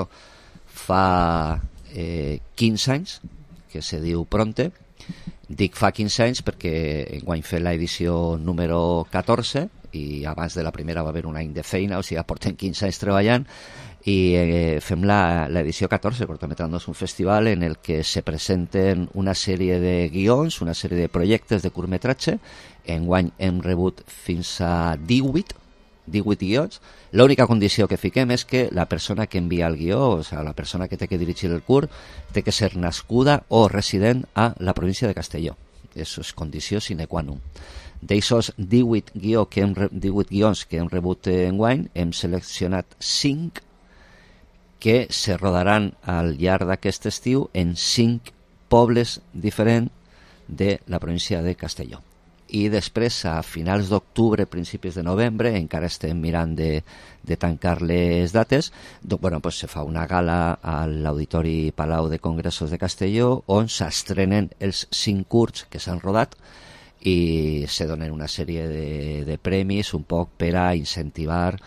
[SPEAKER 19] fa eh, quinze anys, que se diu Pronte. Dic fa quinze anys perquè enguany fem l'edició número catorze i abans de la primera va haver un any de feina, o sigui, portem quinze anys treballant i eh, fem l'edició catorze. Cortometrando és un festival en el que se presenten una sèrie de guions, una sèrie de projectes de curtmetratge. Enguany hem rebut fins a divuit, divuit guions. L'única condició que fiquem és que la persona que envia el guió, o sigui, la persona que té que dirigir el curt, té que ser nascuda o resident a la província de Castelló. Això és condició sine qua non. D'aixòs divuit, guió que hem, divuit guions que hem rebut enguany, hem seleccionat cinc que se rodaran al llarg d'aquest estiu en cinc pobles diferents de la província de Castelló. I després, a finals d'octubre, principis de novembre, encara estem mirant de, de tancar les dates, doncs, bueno, pues se fa una gala a l'Auditori Palau de Congressos de Castelló on s'estrenen els cinc curts que s'han rodat i se donen una sèrie de, de premis un poc per a incentivar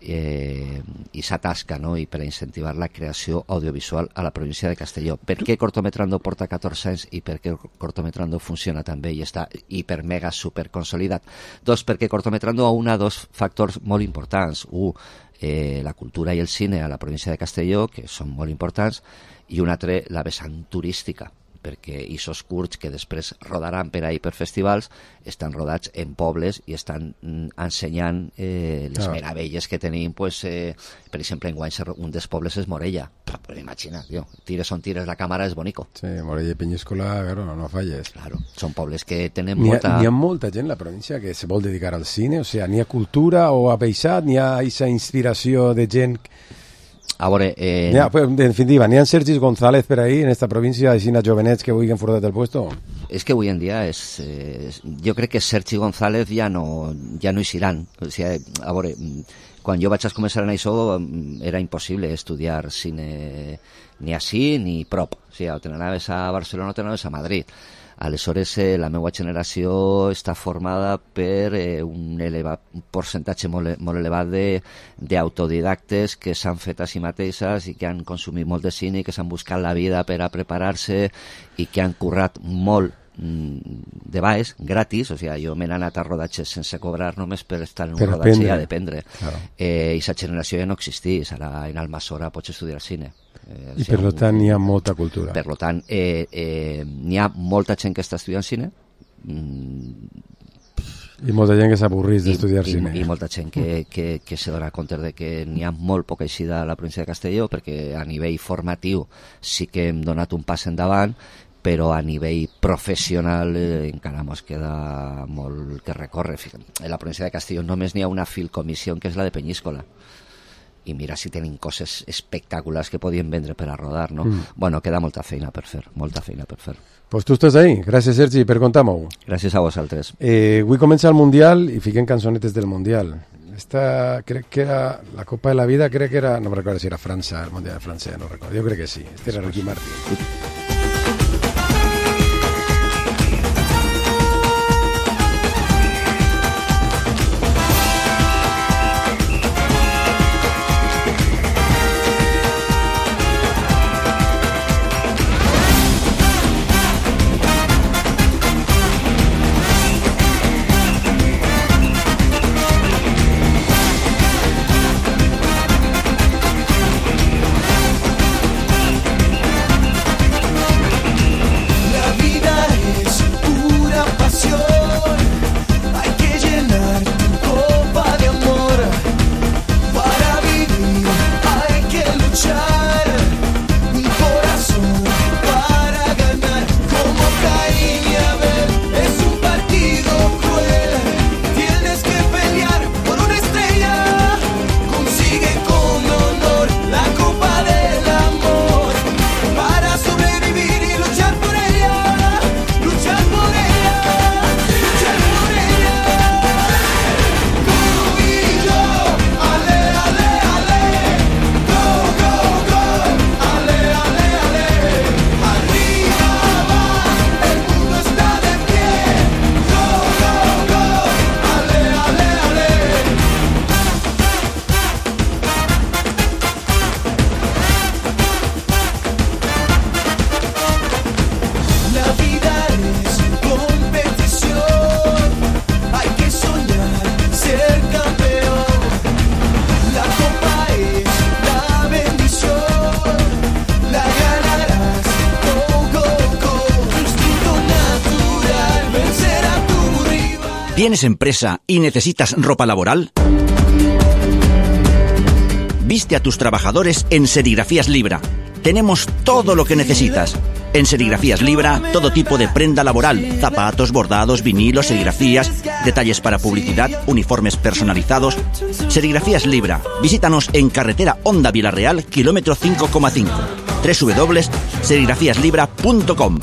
[SPEAKER 19] eh, i s'atasca, no? I per a incentivar la creació audiovisual a la província de Castelló. Per què Cortometrando porta catorze anys i per què Cortometrando funciona tan bé i està hiper mega super consolidat? Doncs perquè Cortometrando una dos factors molt importants. Un, eh, la cultura i el cine a la província de Castelló, que són molt importants, i un altre, la vessant turística, perquè aquests curts que després rodaran per ahir per festivals estan rodats en pobles i estan mm, ensenyant eh, les
[SPEAKER 3] Claro.
[SPEAKER 19] meravelles que tenim, pues, eh, per exemple, enguany un dels pobles és Morella. Pues imagina, tío, tires on tires la càmera és bonico.
[SPEAKER 3] Sí, Morella i Peñíscola, claro, no, no falles.
[SPEAKER 19] Claro, són pobles que tenen
[SPEAKER 3] N'hi ha,
[SPEAKER 19] molta...
[SPEAKER 3] n'hi ha molta gent a la província que se vol dedicar al cine, o sigui, n'hi ha cultura o ha baixat, n'hi ha aquesta inspiració de gent...
[SPEAKER 19] A veure, eh...
[SPEAKER 3] N'hi ha, pues, en definitiva, n'hi ha Sergis González per ahí, en esta província, així a jovenets que vulguin fora del puesto?
[SPEAKER 19] És que avui en dia és, eh, jo crec que Sergi González ja no, ja no hi seran. O sigui, a veure, quan jo vaig començar en això era impossible estudiar cine ni així ni prop. O sigui, o te n'anaves a Barcelona o te n'anaves a Madrid. Aleshores, eh, la meva generació està formada per eh, un, elevat, un percentatge molt, molt elevat d'autodidactes que s'han fet a si mateixes i que han consumit molt de cine i que s'han buscat la vida per a preparar-se i que han currat molt mm, de baix, gratis. O sigui, jo m'he anat a rodatges sense cobrar només per estar en un
[SPEAKER 3] Per
[SPEAKER 19] rodatge
[SPEAKER 3] aprendre.
[SPEAKER 19] i a dependre.
[SPEAKER 3] Claro.
[SPEAKER 19] Eh, I aquesta generació ja no existís. Ara en Almassora pots estudiar cine. Eh,
[SPEAKER 3] I per tant n'hi ha molta cultura.
[SPEAKER 19] Per tant, eh, eh, n'hi ha molta gent que està estudiant cine, mm,
[SPEAKER 3] I molta gent que s'avorrís
[SPEAKER 19] i,
[SPEAKER 3] d'estudiar
[SPEAKER 19] i,
[SPEAKER 3] cine.
[SPEAKER 19] i molta gent que, que, que se dona compte de que n'hi ha molt poca eixida a la província de Castelló, perquè a nivell formatiu sí que hem donat un pas endavant, però a nivell professional eh, encara mos queda molt que recórrer. En la província de Castelló només n'hi ha una filcomissió, que és la de Peñíscola. I mira si tenim coses espectaculars que podien vendre per a rodar, no?
[SPEAKER 3] Mm.
[SPEAKER 19] Bueno, queda molta feina per fer, molta feina per fer.
[SPEAKER 3] Pues tu estàs ahí. Gràcies, Sergi, per contar-m'ho.
[SPEAKER 19] Gràcies a vosaltres.
[SPEAKER 3] Eh, avui comença el Mundial i fiquem cançonetes del Mundial. Esta crec que era la Copa de la Vida, crec que era, no me recordo si era França, el Mundial de França, no recordo. Jo crec que sí. Este era Ricky Martin.
[SPEAKER 20] ¿Tienes empresa y necesitas ropa laboral? Viste a tus trabajadores en Serigrafías Libra. Tenemos todo lo que necesitas. En Serigrafías Libra, todo tipo de prenda laboral, zapatos, bordados, vinilos, serigrafías, detalles para publicidad, uniformes personalizados. Serigrafías Libra. Visítanos en carretera Honda Vilarreal, kilómetro cinco coma cinco. doble u doble u doble u punto serigrafías libra punto com.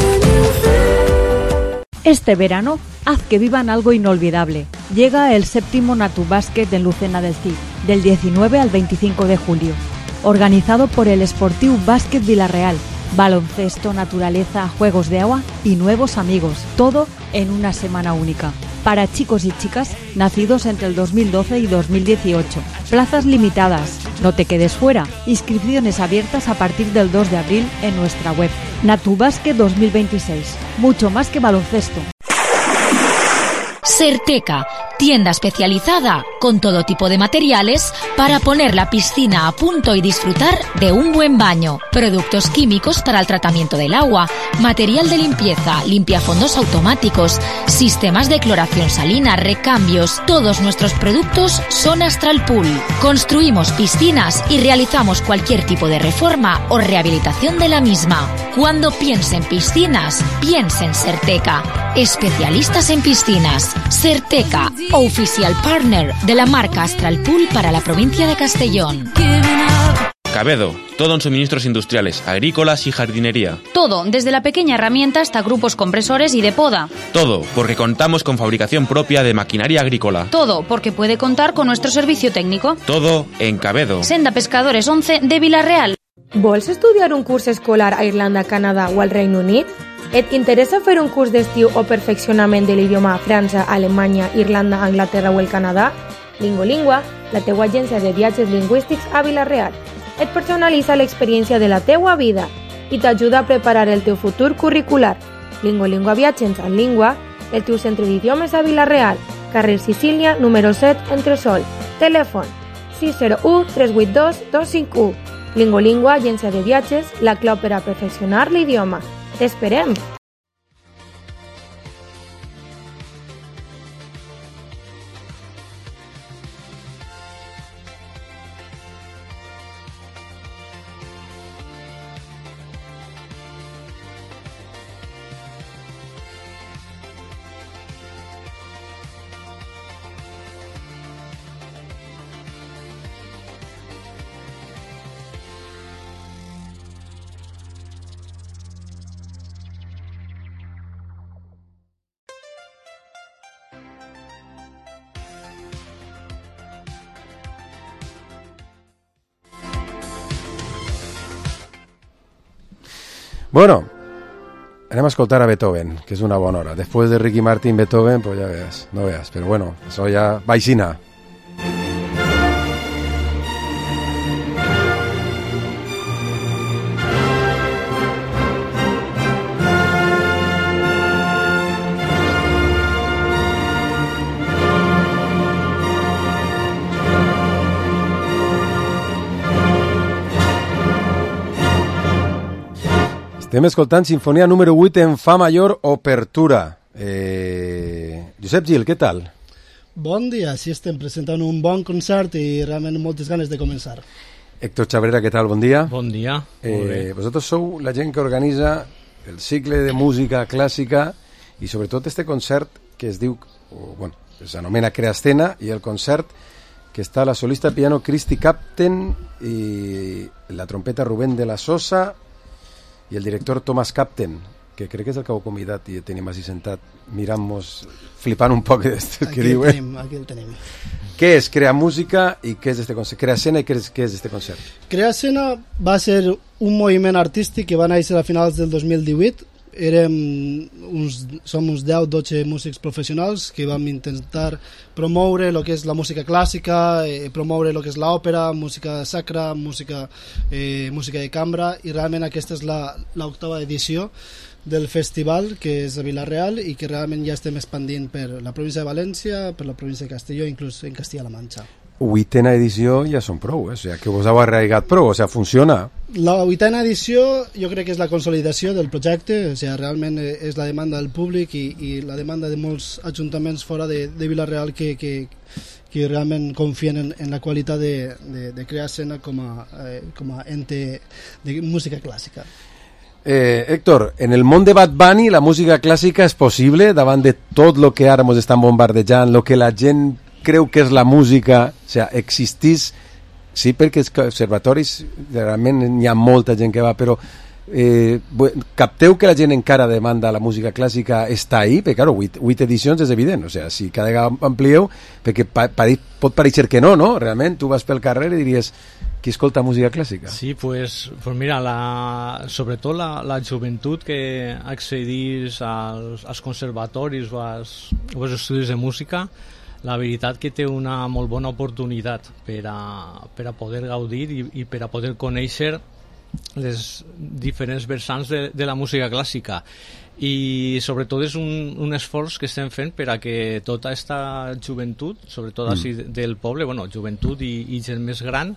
[SPEAKER 15] Este verano, haz que vivan algo inolvidable. Llega el séptimo Natubàsquet en Lucena del Cid, del diecinueve al veinticinco de julio. Organizado por el Esportiu Bàsquet Vilarreal. Baloncesto, naturaleza, juegos de agua y nuevos amigos. Todo en una semana única. Para chicos y chicas nacidos entre el dos mil doce y dos mil dieciocho. Plazas limitadas. No te quedes fuera. Inscripciones abiertas a partir del dos de abril en nuestra web. Natubàsquet dos mil veintiséis. Mucho más que baloncesto.
[SPEAKER 16] Serteca, tienda especializada con todo tipo de materiales para poner la piscina a punto y disfrutar de un buen baño. Productos químicos para el tratamiento del agua, material de limpieza, limpiafondos automáticos, sistemas de cloración salina, recambios. Todos nuestros productos son Astral Pool. Construimos piscinas y realizamos cualquier tipo de reforma o rehabilitación de la misma. Cuando piense en piscinas, piense en Serteca. Especialistas en piscinas. Serteca, oficial partner de la marca Astral Pool para la provincia de Castellón.
[SPEAKER 21] Cabedo, todo en suministros industriales, agrícolas y jardinería.
[SPEAKER 2] Todo, desde la pequeña herramienta hasta grupos compresores y de poda.
[SPEAKER 21] Todo, porque contamos con fabricación propia de maquinaria agrícola.
[SPEAKER 2] Todo, porque puede contar con nuestro servicio técnico.
[SPEAKER 21] Todo en Cabedo.
[SPEAKER 2] Senda Pescadores once de Vilarreal.
[SPEAKER 22] Vols estudiar un curs escolar a Irlanda, Canadà o al Regne Unit? Et interessa fer un curs d'estiu o perfeccionament de l'idioma a França, Alemanya, Irlanda, Anglaterra o el Canadà? Lingolingua, la teua agència de viatges lingüístics a Vilarreal. Et personalitza l'experiència de la teua vida i t'ajuda a preparar el teu futur curricular. Lingolingua Viatges en Língua, el teu centre d'idiomes a Vilarreal, carrer Sicília, número set, Entresol. Telèfon sis zero u tres vuit dos dos cinc u. Lingolingua, agència de viatges, la clau per a perfeccionar l'idioma. T'esperem!
[SPEAKER 3] Bueno, anem a escoltar a Beethoven, que es una bona hora. Después de Ricky Martin, Beethoven, pues ya veas, no veas. Pero bueno, eso ya... Vaicina. Estem escoltant Sinfonia número vuit en Fa major Obertura. Eh... Josep Gil, què tal?
[SPEAKER 23] Bon dia, sí estem presentant un bon concert i realment moltes ganes de començar.
[SPEAKER 3] Héctor Chabrera, què tal? Bon dia.
[SPEAKER 24] Bon dia.
[SPEAKER 3] Eh, vosaltres sou la gent que organitza el cicle de música clàssica i sobretot este concert que es diu, o, bueno, s'anomena Creascena, i el concert que està la solista piano Christy Capten i la trompeta Rubén de la Sosa i el director Thomas Capten, que crec que és el que heu convidat i tenim així sentat mirant-nos, flipant un poc d'este que diu, eh?
[SPEAKER 23] Aquí el tenim.
[SPEAKER 3] Què és crear música i què és este concert? Creascena i què és, què és este concert?
[SPEAKER 23] Creascena va ser un moviment artístic que va néixer a finals del dos mil divuit. Érem uns, som uns deu dotze músics professionals que vam intentar promoure el que és la música clàssica, eh, promoure el que és l'òpera, música sacra, música, eh, música de cambra, i realment aquesta és l'octava edició del festival, que és a Vila-real, i que realment ja estem expandint per la província de València, per la província de Castelló, inclús en Castilla-La Manxa.
[SPEAKER 3] Vuitena edició ja són prou, eh? O sigui, que vos heu arraigat prou, o sigui, funciona.
[SPEAKER 23] La vuitena edició jo crec que és la consolidació del projecte, o sigui, realment és la demanda del públic i, i la demanda de molts ajuntaments fora de, de Vila-real que, que, que realment confien en, en la qualitat de, de, de crear escena com a, eh, com a ente de música clàssica.
[SPEAKER 3] Eh, Héctor, en el món de Bad Bunny la música clàssica és possible davant de tot el que ara ens estan bombardejant, el que la gent creu que és la música, o sigui, existís, sí, perquè els conservatoris realment hi ha molta gent que va, però eh, capteu que la gent encara demanda la música clàssica està ahí, perquè claro, vuit, vuit edicions és evident, o sigui, si cada vegada amplieu, perquè pa, pa, pot pareixer que no, no? Realment, tu vas pel carrer i diries qui escolta música clàssica?
[SPEAKER 1] Sí, pues, pues mira, la, sobretot la, la joventut que accedís als, als conservatoris o als, o als estudis de música, la veritat que té una molt bona oportunitat per a, per a poder gaudir i, i per a poder conèixer les diferents vessants de, de la música clàssica. I sobretot és un, un esforç que estem fent per a que tota aquesta joventut, sobretot així mm. del poble, bueno, joventut i, i gent més gran,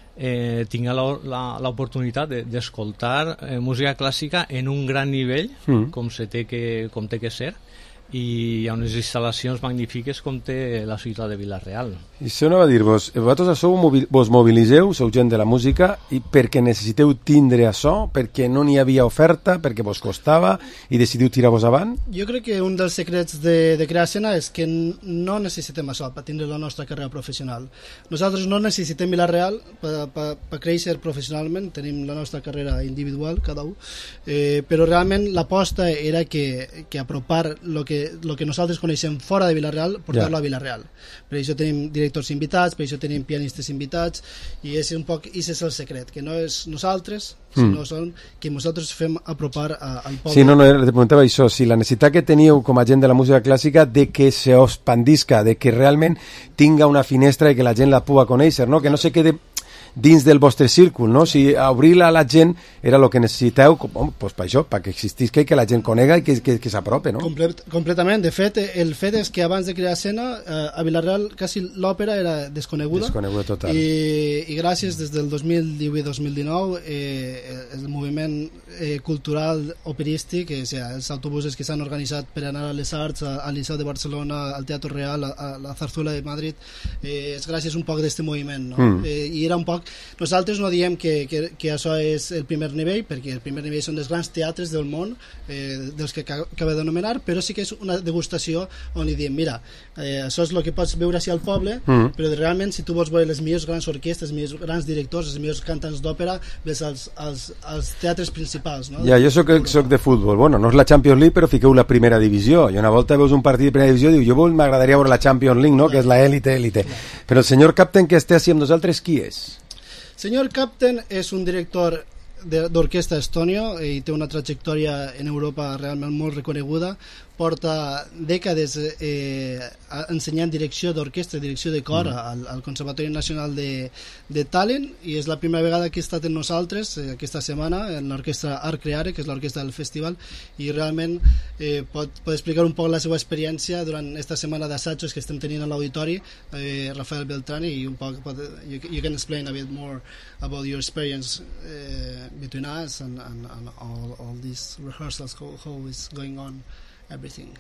[SPEAKER 1] eh, tinga l'oportunitat d'escoltar eh, música clàssica en un gran nivell, mm. com, se té que, com té que ser, i hi ha unes instal·lacions magnífiques com té la ciutat de Vila-real.
[SPEAKER 3] I això anava a dir-vos, vosaltres sou, vos mobiliseu, sou gent de la música, i perquè necessiteu tindre això, perquè no n'hi havia oferta, perquè vos costava, i decidiu tirar-vos avant?
[SPEAKER 23] Jo crec que un dels secrets de, de crear escena és que no necessitem això per tindre la nostra carrera professional. Nosaltres no necessitem Vila-real per, per, per créixer professionalment, tenim la nostra carrera individual, cada un, eh, però realment l'aposta era que, que apropar lo que el que nosaltres coneixem fora de Vila-real, portar-lo ja. a Vila-real. Per això tenim directors invitats, per això tenim pianistes invitats, i és un poc, i és el secret, que no és nosaltres, mm. sinó són que nosaltres fem apropar a, al poble.
[SPEAKER 3] Sí, no, no, te preguntava això, si la necessitat que teníeu com a gent de la música clàssica de que se expandisca, de que realment tinga una finestra i que la gent la pugui conèixer, no? Que no se quede dins del vostre círcul, no? Si obrir-la a la gent era el que necessiteu, com, pues per això, perquè existisca i que la gent conega i que, que, que s'aprope, no?
[SPEAKER 23] Complet, completament. De fet, el fet és que abans de crear escena, eh, a Vila-real quasi l'òpera era desconeguda.
[SPEAKER 3] Desconeguda total.
[SPEAKER 23] I, i gràcies des del dos mil divuit dos mil dinou eh, el moviment eh, cultural operístic, o sigui, els autobusos que s'han organitzat per anar a les Arts, al Liceu de Barcelona, al Teatre Real, a, a la Zarzuela de Madrid, eh, és gràcies un poc d'aquest moviment, no? Mm. Eh, i era un poc. Nosaltres no diem que, que, que això és el primer nivell, perquè el primer nivell són dels grans teatres del món, eh, dels que acabo d'anomenar, però sí que és una degustació on hi diem, mira, eh, això és el que pots veure així al poble, mm. però realment si tu vols veure les millors grans orquestes, els millors grans directors, els millors cantants d'òpera, ves als, als, als teatres principals, no?
[SPEAKER 3] Ja, jo soc, soc de futbol, bueno, no és la Champions League, però fiqueu la primera divisió, i una volta veus un partit de primera divisió, diu, jo m'agradaria veure la Champions League, no? Que és la élite, élite. Però el senyor Captain que esté així amb nosaltres, qui és?
[SPEAKER 23] Senyor Captain és un director d'orquestra estonio i té una trajectòria en Europa realment molt reconeguda. Porta dècades eh, ensenyant direcció d'orquestra, direcció de cor mm. al, al Conservatori Nacional de, de Tallinn, i és la primera vegada que ha estat amb nosaltres eh, aquesta setmana en l'orquestra Art Creare, que és l'orquestra del festival, i realment eh, pot, pot explicar un poc la seva experiència durant aquesta setmana d'assajos que estem tenint a l'auditori, eh, Rafael Beltrani, i un poc pot, you, you can explain a bit more about your experience uh, between us and, and, and all, all these rehearsals, how, how is going on. Everything.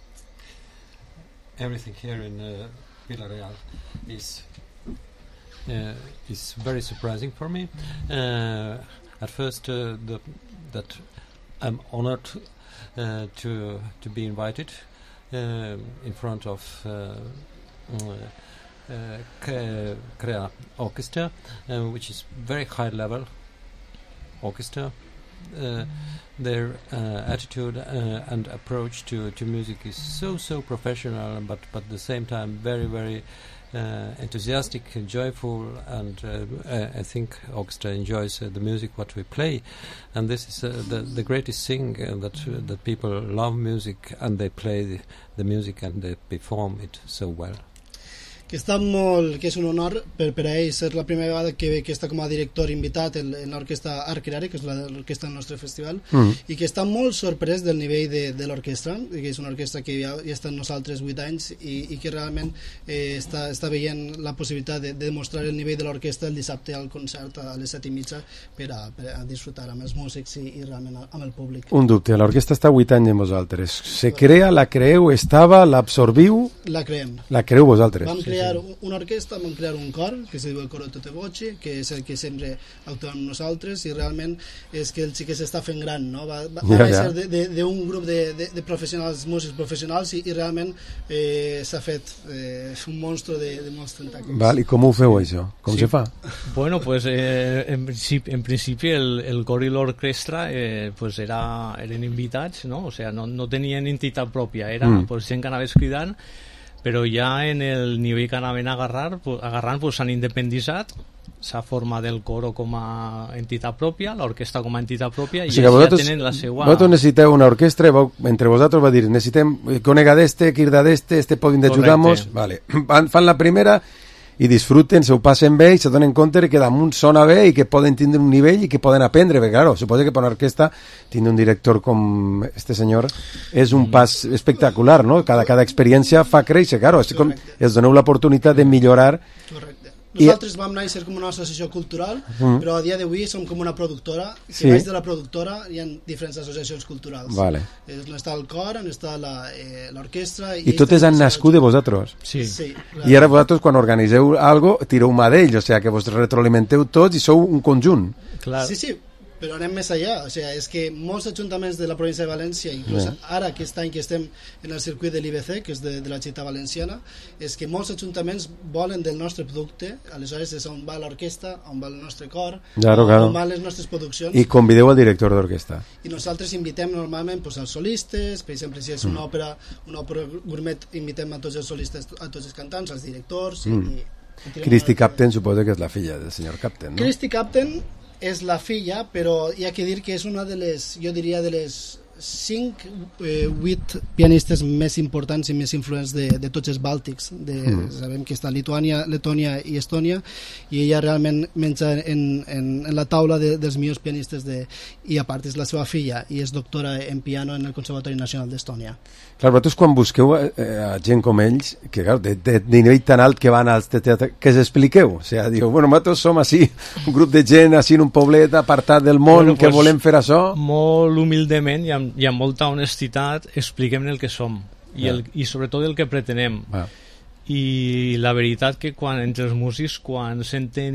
[SPEAKER 4] Everything here in uh, Vila-real is uh, is very surprising for me. Uh, at first, uh, the, that I'm honored uh, to to be invited uh, in front of uh, uh, Crea Orchestra, uh, which is very high level orchestra. Uh, their uh, attitude uh, and approach to, to music is so so professional, but but at the same time very very uh, enthusiastic and joyful, and uh, I think orchestra enjoys uh, the music what we play, and this is uh, the the greatest thing, uh, that uh, that people love music and they play the, the music and they perform it so well.
[SPEAKER 23] que està molt, que és un honor per, per a ell ser la primera vegada que, que està com a director invitat en, en l'orquestra Arquerare, que és l'orquestra del nostre festival, mm. i que està molt sorprès del nivell de, de l'orquestra, que és una orquestra que ja, ja està amb nosaltres vuit anys i, i que realment eh, està, està veient la possibilitat de, de demostrar el nivell de l'orquestra el dissabte al concert a les set i mitja per a, per a disfrutar amb els músics i, i realment amb el públic.
[SPEAKER 3] Un dubte, l'orquestra està vuit anys amb vosaltres. Se crea, la creeu, estava, l'absorbiu?
[SPEAKER 23] La creem.
[SPEAKER 3] La creeu vosaltres.
[SPEAKER 23] Vam crear una orquestra, vam crear un cor que es diu el Coro Tote Voce, que és el que sempre actuem amb nosaltres, i realment és que el xiquet s'està fent gran, no? Va, va, va ja, ja. ser d'un grup de, de, de professionals, músics professionals, i, i realment eh, s'ha fet eh, un monstru de, de molts tentacles.
[SPEAKER 3] Val, i com ho feu això? Com sí. se fa?
[SPEAKER 1] Bueno, pues eh, en principi, en principi el, el cor i l'orquestra eh, pues era, eren invitats, no? O sea, no, no tenien entitat pròpia, era mm. pues, gent que anaves cridant, però ja en el nivell que anaven a agarrar, pues, agarrant pues, s'han independitzat, s'ha format el coro com a entitat pròpia, l'orquestra com a entitat pròpia, i o sigui, ja vosaltres, tenen la seva...
[SPEAKER 3] Vosaltres necessiteu una orquestra, entre vosaltres va dir, necessitem conega d'este, quirda d'este, este podin d'ajudar-nos, vale. Fan la primera i disfruten, se ho passen bé i se donen compte que damunt sona bé i que poden tindre un nivell i que poden aprendre, perquè claro, suposa que per una orquestra tindre un director com este senyor és un pas espectacular, no? Cada, cada experiència fa créixer, claro, és com, els doneu l'oportunitat de millorar.
[SPEAKER 23] Correcte. Nosaltres vam néixer com una associació cultural, mm. però a dia d'avui som com una productora, que sí. baix de la productora hi ha diferents associacions culturals.
[SPEAKER 3] Vale.
[SPEAKER 23] On està el cor, on està l'orquestra...
[SPEAKER 3] I, I totes han nascut de vosaltres?
[SPEAKER 23] Sí. sí
[SPEAKER 3] I ara vosaltres quan organitzeu algo tireu mà d'ells, o sigui que vos retroalimenteu tots i sou un conjunt.
[SPEAKER 23] Clar. Sí, sí, però anem més allà, o sigui, és que molts ajuntaments de la província de València, inclús yeah. ara aquest any que estem en el circuit de l'I B C, que és de, de la ciutat valenciana, és que molts ajuntaments volen del nostre producte, aleshores és on va l'orquestra, on va el nostre cor,
[SPEAKER 3] claro,
[SPEAKER 23] on,
[SPEAKER 3] claro.
[SPEAKER 23] on van les nostres produccions.
[SPEAKER 3] I convideu al director d'orquestra.
[SPEAKER 23] I nosaltres invitem normalment pues, als solistes, per exemple, si és una mm. òpera, una òpera gourmet, invitem a tots els solistes, a tots els cantants, als directors... Mm. I, i
[SPEAKER 3] Christy Captain suposo que és la filla del senyor Captain, no?
[SPEAKER 23] Christy Captain és la filla, però hi ha que dir que és una de les, jo diria, de les cinc, eh, vuit pianistes més importants i més influents de, de tots els bàltics. De, mm. Sabem que està Lituània, Letònia i Estònia, i ella realment menja en, en, en la taula de, dels millors pianistes de, i a part és la seva filla i és doctora en piano en el Conservatori Nacional d'Estònia.
[SPEAKER 3] Clar, vosaltres quan busqueu a, a gent com ells, que clar, de, de, de nivell tan alt que van als teatre, que s'expliqueu? O sigui, diu, bueno, nosaltres som així, un grup de gent així en un poblet apartat del món, bueno, que pues, volem fer això.
[SPEAKER 1] Molt humilment i amb, i amb molta honestitat expliquem el que som i, el, i sobretot el que pretenem. Ah. I la veritat que quan entre els músics, quan senten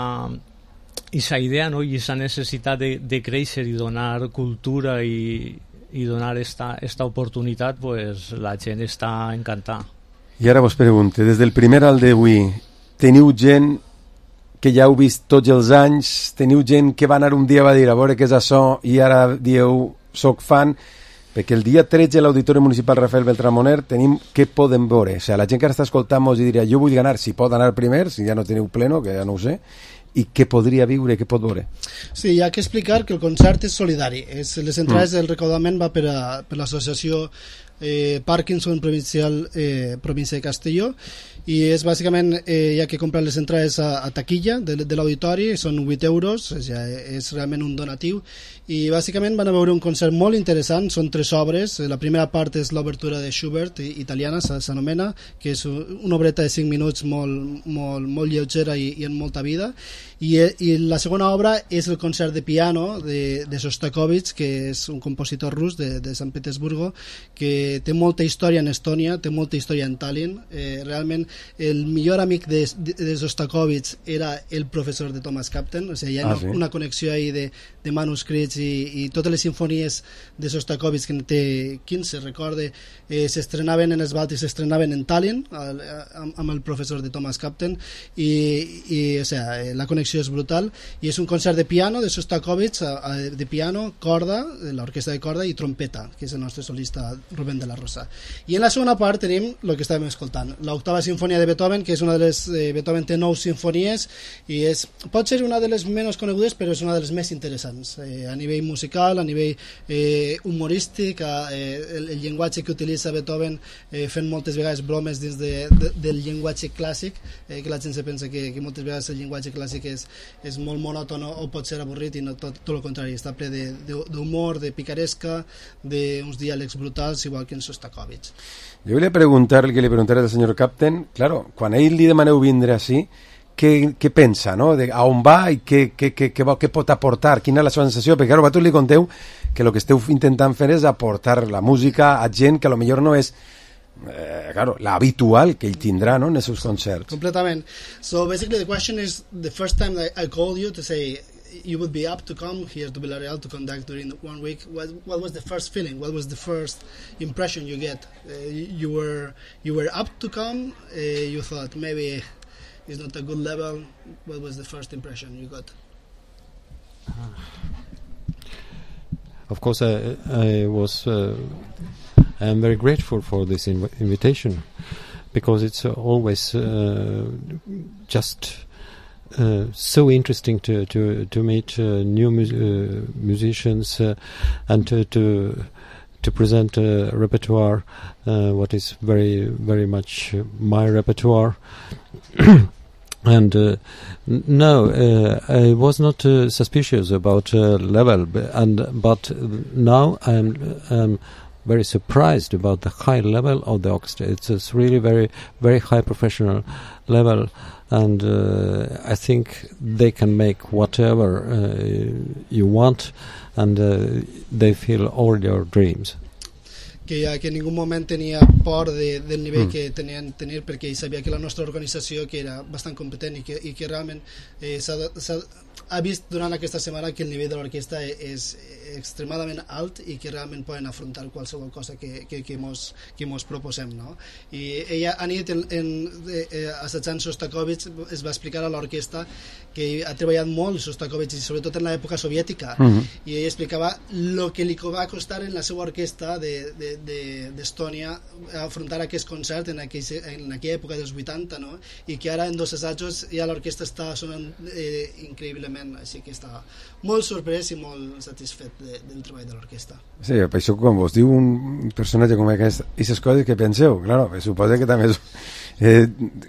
[SPEAKER 1] aquesta idea, no? I aquesta necessitat de, de créixer i donar cultura i i donar esta, esta oportunitat, pues, la gent està encantada.
[SPEAKER 3] I ara vos pregunto, des del primer al d'avui, teniu gent que ja heu vist tots els anys, teniu gent que va anar un dia va dir a veure què és això i ara dieu, soc fan, perquè el dia tretze a l'Auditori Municipal Rafael Beltramoner tenim què podem veure. O sigui, la gent que ara està escoltant-nos i diria, jo vull anar, si pot anar primer, si ja no teniu pleno, que ja no ho sé, i què podria viure, què pot veure?
[SPEAKER 23] Sí, hi ha que explicar que el concert és solidari. És, les entrades mm. del recaudament va per, a, per l'associació eh, Parkinson Provincial eh, Província de Castelló, i és bàsicament eh, hi ha que comprar les entrades a, a taquilla de, de l'auditori, són vuit euros, ja és realment un donatiu, i bàsicament van a veure un concert molt interessant, són tres obres. La primera part és l'obertura de Schubert, italiana s'anomena, que és una obreta de cinc minuts molt, molt, molt lleugera i, i amb molta vida, i, i la segona obra és el concert de piano de, de Shostakovich, que és un compositor rus de, de Sant Petersburgo, que té molta història en Estònia, té molta història en Tallinn. Eh, realment el millor amic de, de, de Shostakovich era el professor de Thomas Captain, o sigui, hi ha ah, sí? una connexió ahí de, de manuscrits i, i totes les sinfonies de Shostakovich, que té quinze, recorde, eh, s'estrenaven en els Bàltics, s'estrenaven en Tallinn al, amb, amb el professor de Thomas Captain, i, i o sigui, la connexió és brutal, i és un concert de piano de Shostakovich, de piano, corda, l'orquestra de corda i trompeta, que és el nostre solista Rubén de la Rosa. I en la segona part tenim el que estàvem escoltant, l'octava sinfonia sinfonia de Beethoven, que és una de les... Eh, Beethoven té nou sinfonies i és, pot ser una de les menys conegudes, però és una de les més interessants. Eh, a nivell musical, a nivell eh, humorístic, a, eh, el, el llenguatge que utilitza Beethoven eh, fent moltes vegades bromes dins de, de, del llenguatge clàssic, eh, que la gent se pensa que, que moltes vegades el llenguatge clàssic és, és molt monòton o pot ser avorrit, i no tot, tot el contrari, està ple d'humor, de, de picaresca, d'uns diàlegs brutals, igual que en Sostakovich.
[SPEAKER 3] Jo volia preguntar el que li preguntaré al senyor Captain, claro, quan a ell li demaneu vindre així, què, què pensa, no? De a on va i què, què, què, què, què pot aportar, quina és la seva sensació, perquè claro, vosaltres li conteu que el que esteu intentant fer és aportar la música a gent que a lo millor no és eh, claro, la habitual que ell tindrà, no?, en els seus concerts.
[SPEAKER 23] Completament. So basically the question is, the first time I, I called you to say you would be up to come here to Villarreal to conduct during one week. What, what was the first feeling? What was the first impression you get? Uh, you were you were up to come. Uh, you thought maybe it's not a good level. What was the first impression you got?
[SPEAKER 4] Of course, I, I was. Uh, I am very grateful for this inv- invitation, because it's uh, always uh, just. Uh, so interesting to to to meet uh, new mu- uh, musicians uh, and to to to present a repertoire, uh, what is very very much uh, my repertoire. And uh, n- no, uh, I was not uh, suspicious about uh, level, b- and but now I'm um, very surprised about the high level of the orchestra. It's a really very very high professional level. And uh, I think they can make whatever uh, you want, and uh, they feel all your dreams.
[SPEAKER 23] Que, ja, que en ningú moment tenia por de, del nivell mm. que tenien tenir, perquè ell sabia que la nostra organització que era bastant competent i que, i que realment eh, s'ha, s'ha, ha vist durant aquesta setmana que el nivell de l'orquestra és extremadament alt i que realment poden afrontar qualsevol cosa que, que, que, mos, que mos proposem, no? I ella a nit en, en, eh, assajant Sostakovich es va explicar a l'orquestra que ha treballat molt Sostakovich i sobretot en l'època soviètica, mm-hmm. i ell explicava el que li va costar en la seva orquestra de, de d'Estònia de, afrontar aquest concert en, aquell, en aquella època dels vuitanta, no? I que ara en dos assajos ja l'orquestra està sonant eh, increïblement, així que està molt sorprès i molt satisfet de, del treball de l'orquestra.
[SPEAKER 3] Sí, per això quan vos diu un personatge com aquest, aquestes coses que penseu, claro, suposa que també és eh,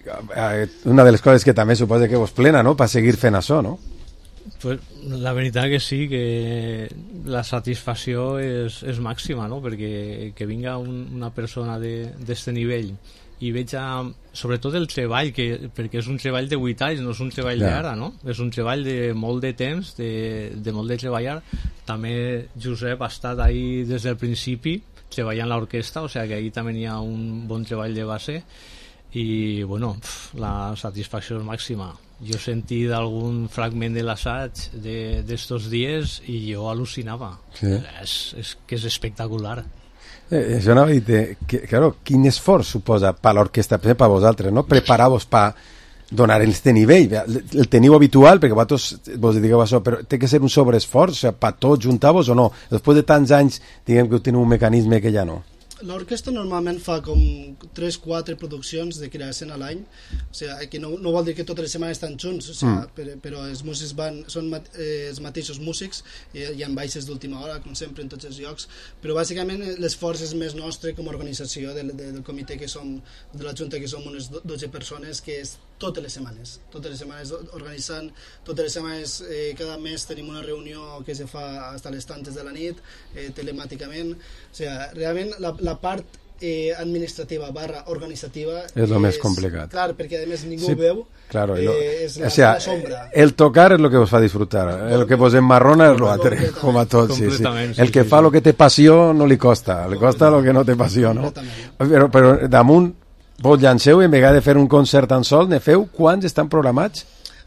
[SPEAKER 3] una de les coses que també suposa que vos plena, no?, per seguir fent això, no?
[SPEAKER 1] Pues la veritat que sí, que la satisfacció és, és màxima, no? Perquè que vinga un, una persona d'aquest nivell i veja sobretot el treball, que, perquè és un treball de vuit anys, no és un treball yeah. d'ara, no? És un treball de molt de temps, de, de molt de treballar. També Josep ha estat ahí des del principi treballant l'orquestra, o sigui que ahí també hi ha un bon treball de base i bueno, pf, la satisfacció és màxima. Jo he sentit algun fragment de l'assaig d'estos dies i jo al·lucinava. Sí. És, és que és espectacular.
[SPEAKER 3] Eh, això anava a dir, que, claro, quin esforç suposa per l'orquestra, per a vosaltres, no? Preparar-vos per donar este nivell. El teniu habitual, perquè vosaltres vos dediqueu a això, però té que ser un sobreesforç, o sigui, per tots juntar-vos o no? Després de tants anys, diguem que teniu un mecanisme que ja no.
[SPEAKER 23] L'orquestra normalment fa com tres quatre produccions de creació a l'any, o sigui, que no, no vol dir que totes les setmanes estan junts, o sigui, mm. però, però els músics van, són mat, eh, els mateixos músics, eh, hi ha baixes d'última hora, com sempre en tots els llocs, però bàsicament l'esforç és més nostre com a organització del, del comitè que som, de la Junta, que som unes dotze persones, que és totes les setmanes, totes les setmanes organitzant, totes les setmanes, eh, cada mes tenim una reunió que se fa fins a les tantes de la nit, eh, telemàticament, o sigui, realment la, la part eh, administrativa barra organitzativa
[SPEAKER 3] és el més complicat.
[SPEAKER 23] Clar, perquè a més ningú
[SPEAKER 3] sí,
[SPEAKER 23] ho veu,
[SPEAKER 3] claro,
[SPEAKER 23] eh,
[SPEAKER 3] lo,
[SPEAKER 23] és la,
[SPEAKER 3] o sea,
[SPEAKER 23] la sombra.
[SPEAKER 3] El tocar és el que vos fa disfrutar, el que vos emmarrona és l'altre, com a tots. Sí, sí. El que sí, fa el sí. que té passió no li costa, li costa el que no té passió, no? Però, però damunt vos llanceu i en vegada de fer un concert tan sol, ne feu quants estan programats?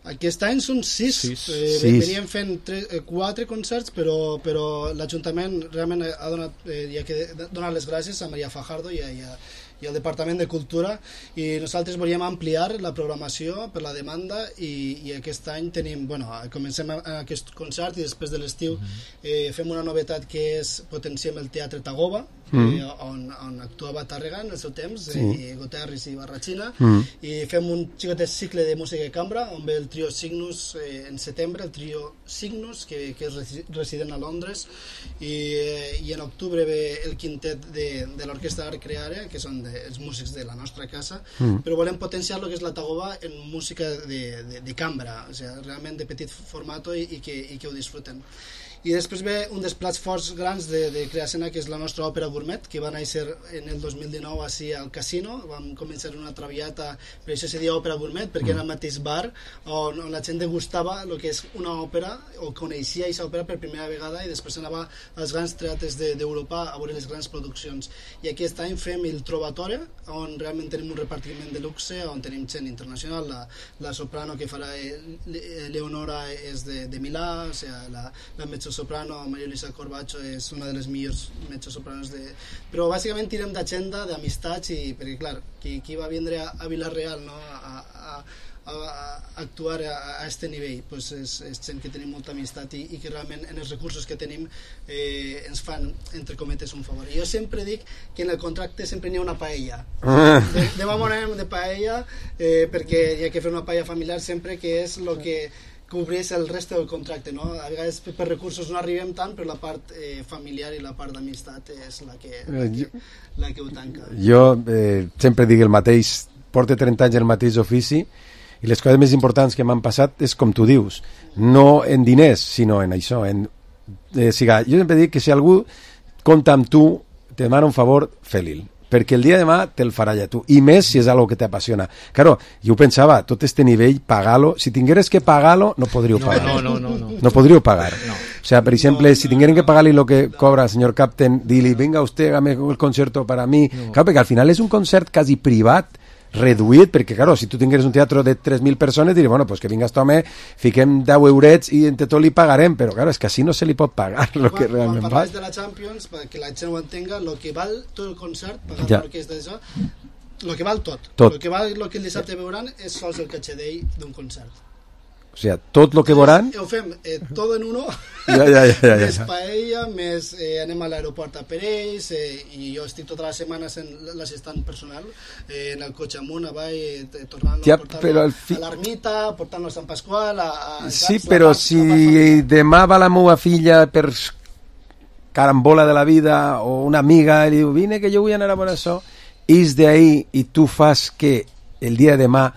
[SPEAKER 23] Aquest any són sis,
[SPEAKER 1] sis.
[SPEAKER 23] Eh,
[SPEAKER 3] sis.
[SPEAKER 23] Veníem fent tres, eh, quatre concerts, però, però l'Ajuntament realment ha donat, eh, ja que donar les gràcies a Maria Fajardo i a, i a i el Departament de Cultura, i nosaltres volíem ampliar la programació per la demanda i, i aquest any tenim, bueno, comencem aquest concert i després de l'estiu eh, fem una novetat que és potenciem el Teatre Tagoba,
[SPEAKER 3] Mm.
[SPEAKER 23] eh, on, on actuava Tàrrega en el seu temps,
[SPEAKER 3] Sí.
[SPEAKER 23] eh, i Goterris i Barratxina,
[SPEAKER 3] Mm.
[SPEAKER 23] i fem un xicotet cicle de música de cambra on ve el trio Cygnus eh, en setembre, el trio Cygnus que, que és resi- resident a Londres, i, eh, i en octubre ve el quintet de, de l'Orquestra Art Creare, que són de, els músics de la nostra casa,
[SPEAKER 3] Mm.
[SPEAKER 23] però volem potenciar el que és la Tagoba en música de, de, de cambra, o sigui, realment de petit formato i, i, que, i que ho disfruten. I després ve un dels plats forts grans de, de Creasena, que és la nostra òpera gourmet, que va néixer en el dos mil dinou així al Casino. Vam començar una traviata, per això se diu òpera gourmet, perquè era el mateix bar on, on la gent degustava el que és una òpera, o coneixia aquesta òpera per primera vegada, i després anava als grans teatres de- d'Europa a veure les grans produccions. I aquest any fem el Trovatore, on realment tenim un repartiment de luxe, on tenim gent internacional, la, la soprano que farà eh, Le- Leonora és de, de Milà, o sigui, la, la mezzosoprano Maria Luisa Corbacho és una de les millors mezzosopranos de... Però bàsicament tirem d'agenda, d'amistats, i perquè clar, qui, qui va vindre a, a Vila-real, no? a, a, a, a actuar a, a este nivell, pues és, és gent que tenim molta amistat i, i que realment en els recursos que tenim eh, ens fan, entre cometes, un favor. I jo sempre dic que en el contracte sempre n'hi ha una paella.
[SPEAKER 3] Ah.
[SPEAKER 23] De, demà monem de paella eh, perquè hi ha que fer una paella familiar sempre, que és el que cobreix el reste del contracte, no? A vegades per recursos no arribem tant, però la part eh, familiar i la part d'amistat és la que, la que, la que ho tanca.
[SPEAKER 3] Jo eh, sempre dic el mateix, porto trenta anys el mateix ofici, i les coses més importants que m'han passat és com tu dius, no en diners, sinó en això. En, eh, siga, jo sempre dic que si algú compta amb tu, te demana un favor, fe-li'l, perquè el dia de demà te'l farà ja tu, i més si és algo que t'apassiona. Claro, jo pensava, tot este nivell, pagar-lo, si tingueres que pagar-lo, no podríeu
[SPEAKER 1] No,
[SPEAKER 3] pagar.
[SPEAKER 1] no, no, no, no.
[SPEAKER 3] No podríeu pagar.
[SPEAKER 1] No.
[SPEAKER 3] O sea, per exemple, si tingueren que pagar-li lo que cobra el senyor Captain, dili, venga usted, hágame el concierto para mí.
[SPEAKER 1] No.
[SPEAKER 3] Claro, perquè al final és un concert quasi privat, reduït, perquè, claro, si tu tingueres un teatre de tres mil persones, diria, bueno, pues que vinga este home, fiquem deu eurets i entre tot li pagarem, però, claro, és que així no se li pot pagar el que realment
[SPEAKER 23] Quan
[SPEAKER 3] val.
[SPEAKER 23] parles de la Champions, perquè la gent ho entenga, el que val tot el concert, pagar
[SPEAKER 3] Ja.
[SPEAKER 23] ja. l'orquestra d'això, el que val tot.
[SPEAKER 3] Tot.
[SPEAKER 23] El que val el que el dissabte veuran és sols el catxadell d'un concert.
[SPEAKER 3] O sigui, tot el que veuran...
[SPEAKER 23] Ho fem eh, tot en uno,
[SPEAKER 3] Ja, ja, ja, ja, ja.
[SPEAKER 23] més paella, més eh, anem a l'aeroport a per ells, eh, i jo estic tota la setmana sent l'assistant personal, eh, en el cotxe amunt, avall, eh, tornant
[SPEAKER 3] Ja,
[SPEAKER 23] a portar
[SPEAKER 3] però al fi-
[SPEAKER 23] a l'ermita, portant-lo a Sant Pasqual, a, a
[SPEAKER 3] Sí,
[SPEAKER 23] saps,
[SPEAKER 3] però
[SPEAKER 23] la part-
[SPEAKER 3] si
[SPEAKER 23] la part-
[SPEAKER 3] demà va la meva filla per carambola de la vida o una amiga i diu, vine que jo vull anar a veure això, és d'ahí i tu fas que el dia de demà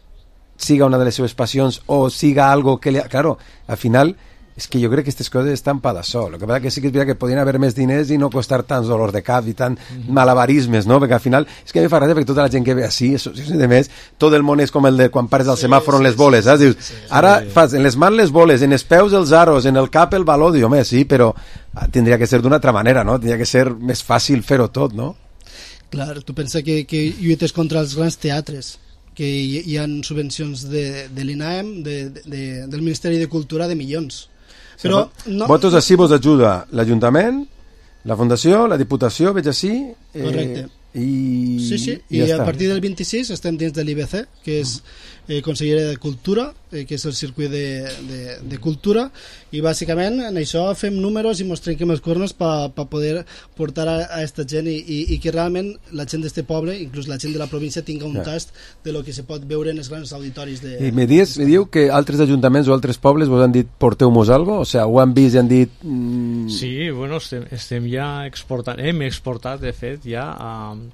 [SPEAKER 3] siga una de les seves passions o siga algo que... Li... Claro, al final és que jo crec que aquestes coses estan per això. El que passa que sí que és veritat que podien haver més diners i no costar tants dolors de cap i tant malabarismes, no? Perquè al final és que a mi fa gràcia perquè tota la gent que ve així, això, això, de més, tot el món és com el de quan pares al semàforo en les boles, saps? Dius, ara fas en les mans les boles, en els peus els aros, en el cap el baló, diu, home, sí, però ah, tindria que ser d'una altra manera, no? Tindria que ser més fàcil fer-ho tot, no?
[SPEAKER 23] Clar, tu pensa que, que lluites contra els grans teatres, que hi, hi ha subvencions de, de l'I N A E M, de, de, del Ministeri de Cultura, de milions. Però no...
[SPEAKER 3] Votos així vos ajuda l'Ajuntament, la Fundació, la Diputació, veig així... Eh,
[SPEAKER 23] Correcte.
[SPEAKER 3] I,
[SPEAKER 23] Sí, sí,
[SPEAKER 3] i
[SPEAKER 23] i,
[SPEAKER 3] ja
[SPEAKER 23] a
[SPEAKER 3] està.
[SPEAKER 23] partir del vint-i-sis estem dins de l'I B C, que és eh, Conselleria de Cultura, eh, que és el circuit de, de, de cultura, i bàsicament en això fem números i mostrem que els cuernos per pa poder portar a, a esta gent i, i, i que realment la gent d'este poble, inclús la gent de la província, tinga un
[SPEAKER 3] Ja.
[SPEAKER 23] tast de lo que se pot veure en els grans auditoris de...
[SPEAKER 3] I me, dies, me diu que altres ajuntaments o altres pobles vos han dit porteu-mos algo? O sea, ho han vist i han dit... Mm,
[SPEAKER 1] Sí, bueno, estem, estem ja exportant, hem exportat, de fet, ja a,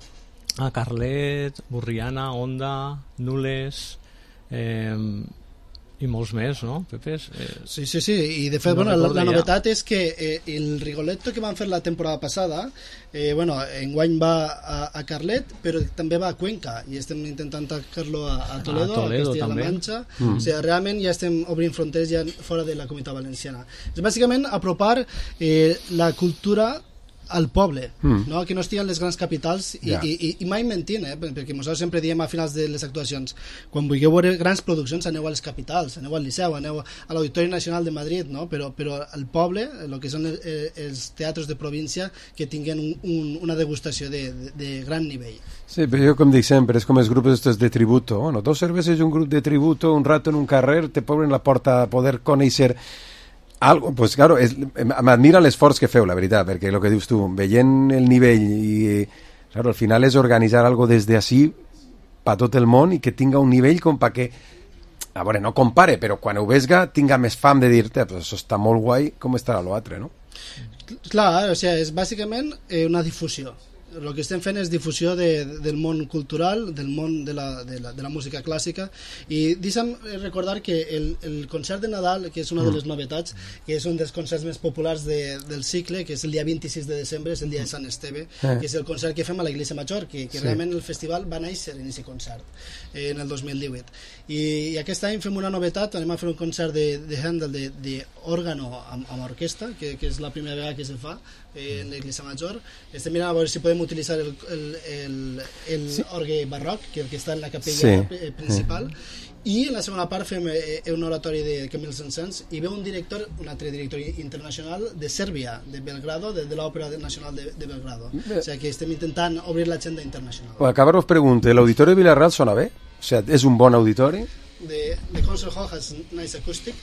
[SPEAKER 1] a Carlet, Borriana, Onda, Nules, eh, i molts més, no, Pepes? Eh,
[SPEAKER 23] Sí, sí, sí, i de fet,
[SPEAKER 1] no
[SPEAKER 23] bueno, la,
[SPEAKER 1] recordo
[SPEAKER 23] la
[SPEAKER 1] ja.
[SPEAKER 23] novetat és que eh, el Rigoletto que van fer la temporada passada, eh, bueno, enguany va a, a Carlet, però també va a Cuenca, i estem intentant tancar-lo a, a Toledo, a,
[SPEAKER 1] Toledo,
[SPEAKER 23] Castilla-La
[SPEAKER 1] també.
[SPEAKER 23] Manxa,
[SPEAKER 1] Mm.
[SPEAKER 23] o sigui, realment ja estem obrint fronteres ja fora de la Comunitat Valenciana. És bàsicament apropar eh, la cultura al poble,
[SPEAKER 3] Mm.
[SPEAKER 23] no? Que no estiguen les grans capitals i,
[SPEAKER 3] Ja.
[SPEAKER 23] i, i, i mai mentint, eh? Perquè nosaltres sempre diem a finals de les actuacions, quan vulgueu veure grans produccions aneu a les capitals, aneu al Liceu, aneu a l'Auditori Nacional de Madrid, no? Però, però al poble, el que són eh, els teatres de província, que tinguen un, un, una degustació de, de, de gran nivell.
[SPEAKER 3] Sí, però jo com dic sempre, és com els grups estos de tributo. Bueno, dos cerveses i un grup de tributo, un rato en un carrer, te obren la porta a poder conèixer algo. Pues claro, és, m'admira l'esforç que feu, la veritat, perquè el que dius tu, veient el nivell i, claro, al final és organitzar algo des de ací per tot el món i que tinga un nivell com per que, a veure, no compare, però quan ho vesga tinga més fam de dir-te, pues això està molt guai, com estarà l'altre, no?
[SPEAKER 23] Clar, o sigui, és bàsicament eh, una difusió. El que estem fent és difusió de, del món cultural, del món de la, de la, de la música clàssica, i deixa'm recordar que el, el concert de Nadal, que és una de les novetats, que és un dels concerts més populars de, del cicle, que és el dia vint-i-sis de desembre, és el dia de Sant Esteve,
[SPEAKER 3] Eh.
[SPEAKER 23] que és el concert que fem a la Iglesia Major, que, que
[SPEAKER 3] Sí.
[SPEAKER 23] realment el festival va néixer en aquest concert, eh, en el dos mil divuit. I, I aquest any fem una novetat, anem a fer un concert de, de Handel, d'òrgano amb, amb orquestra, que, que és la primera vegada que se fa eh, en l'Iglesia Major. Estem mirant a veure si podem utilitzar el, el, el, el sí. orgue barroc, que, que està en la capella
[SPEAKER 3] Sí.
[SPEAKER 23] sí. principal, i en la segona part fem eh, un oratori de Camille Saint-Saëns i ve un director, un altre director internacional de Sèrbia, de Belgrado, de, de l'Òpera Nacional de, de Belgrado.
[SPEAKER 3] Bé.
[SPEAKER 23] O sigui que estem intentant obrir l'agenda internacional.
[SPEAKER 3] O acabar us pregunte, l'auditori de Vilarral sona bé? O sigui, és un bon auditori?
[SPEAKER 23] The, the concert hall has nice acoustic.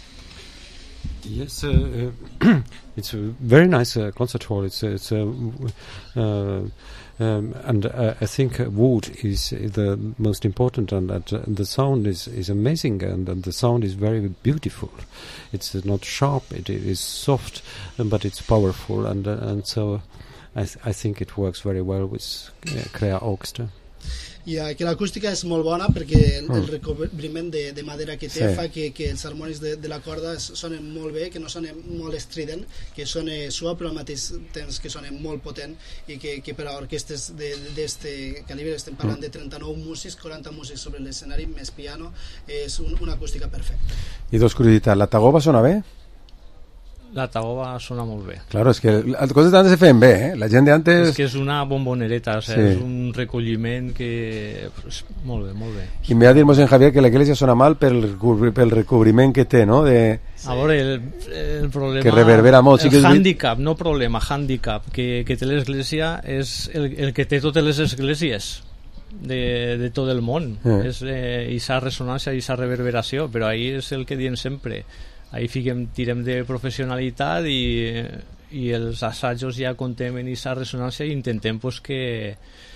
[SPEAKER 4] Yes, uh, uh, it's a very nice uh, concert hall. It's it's uh, uh, um, and uh, I think wood is the most important, and that uh, the sound is, is amazing, and, and the sound is very beautiful. It's uh, not sharp; it, it is soft, um, but it's powerful, and uh, and so I th- I think it works very well with uh, Crea Orchestra.
[SPEAKER 23] I eh, que l'acústica és molt bona perquè el, el recobriment de, de madera que té
[SPEAKER 3] Sí.
[SPEAKER 23] fa que, que els harmònics de, de la corda es- sonen molt bé, que no sonen molt estrident, que sone suau però al mateix temps que sonen molt potent, i que, que per a orquestes d'aquest calibre, estem parlant de trenta-nou músics, quaranta músics sobre l'escenari més piano, és un, una acústica perfecta.
[SPEAKER 3] I dos curiositats, la tagoba sona bé?
[SPEAKER 1] La tagoba sona molt bé.
[SPEAKER 3] Claro, és que les coses d'antes se feien bé, eh? La gent d'antes...
[SPEAKER 1] És que és una bombonereta, o sigui,
[SPEAKER 3] Sí.
[SPEAKER 1] és un recolliment que... Pues, molt bé, molt bé.
[SPEAKER 3] I me va dir-nos en Javier que la iglesia sona mal pel, recobri- pel recobriment que té, no? De...
[SPEAKER 1] A veure, el, el problema...
[SPEAKER 3] Que reverbera molt, sí
[SPEAKER 1] el
[SPEAKER 3] que és-
[SPEAKER 1] handicap, no problema, handicap, que, que té l'església és el, el que té totes les esglésies de, de tot el món.
[SPEAKER 3] Eh.
[SPEAKER 1] És eh, esa ressonància i esa reverberació, però ahí és el que diem sempre. Ahí fiquem, tirem de professionalitat i, i els assajos ja contem en aquesta ressonància i intentem pues, que,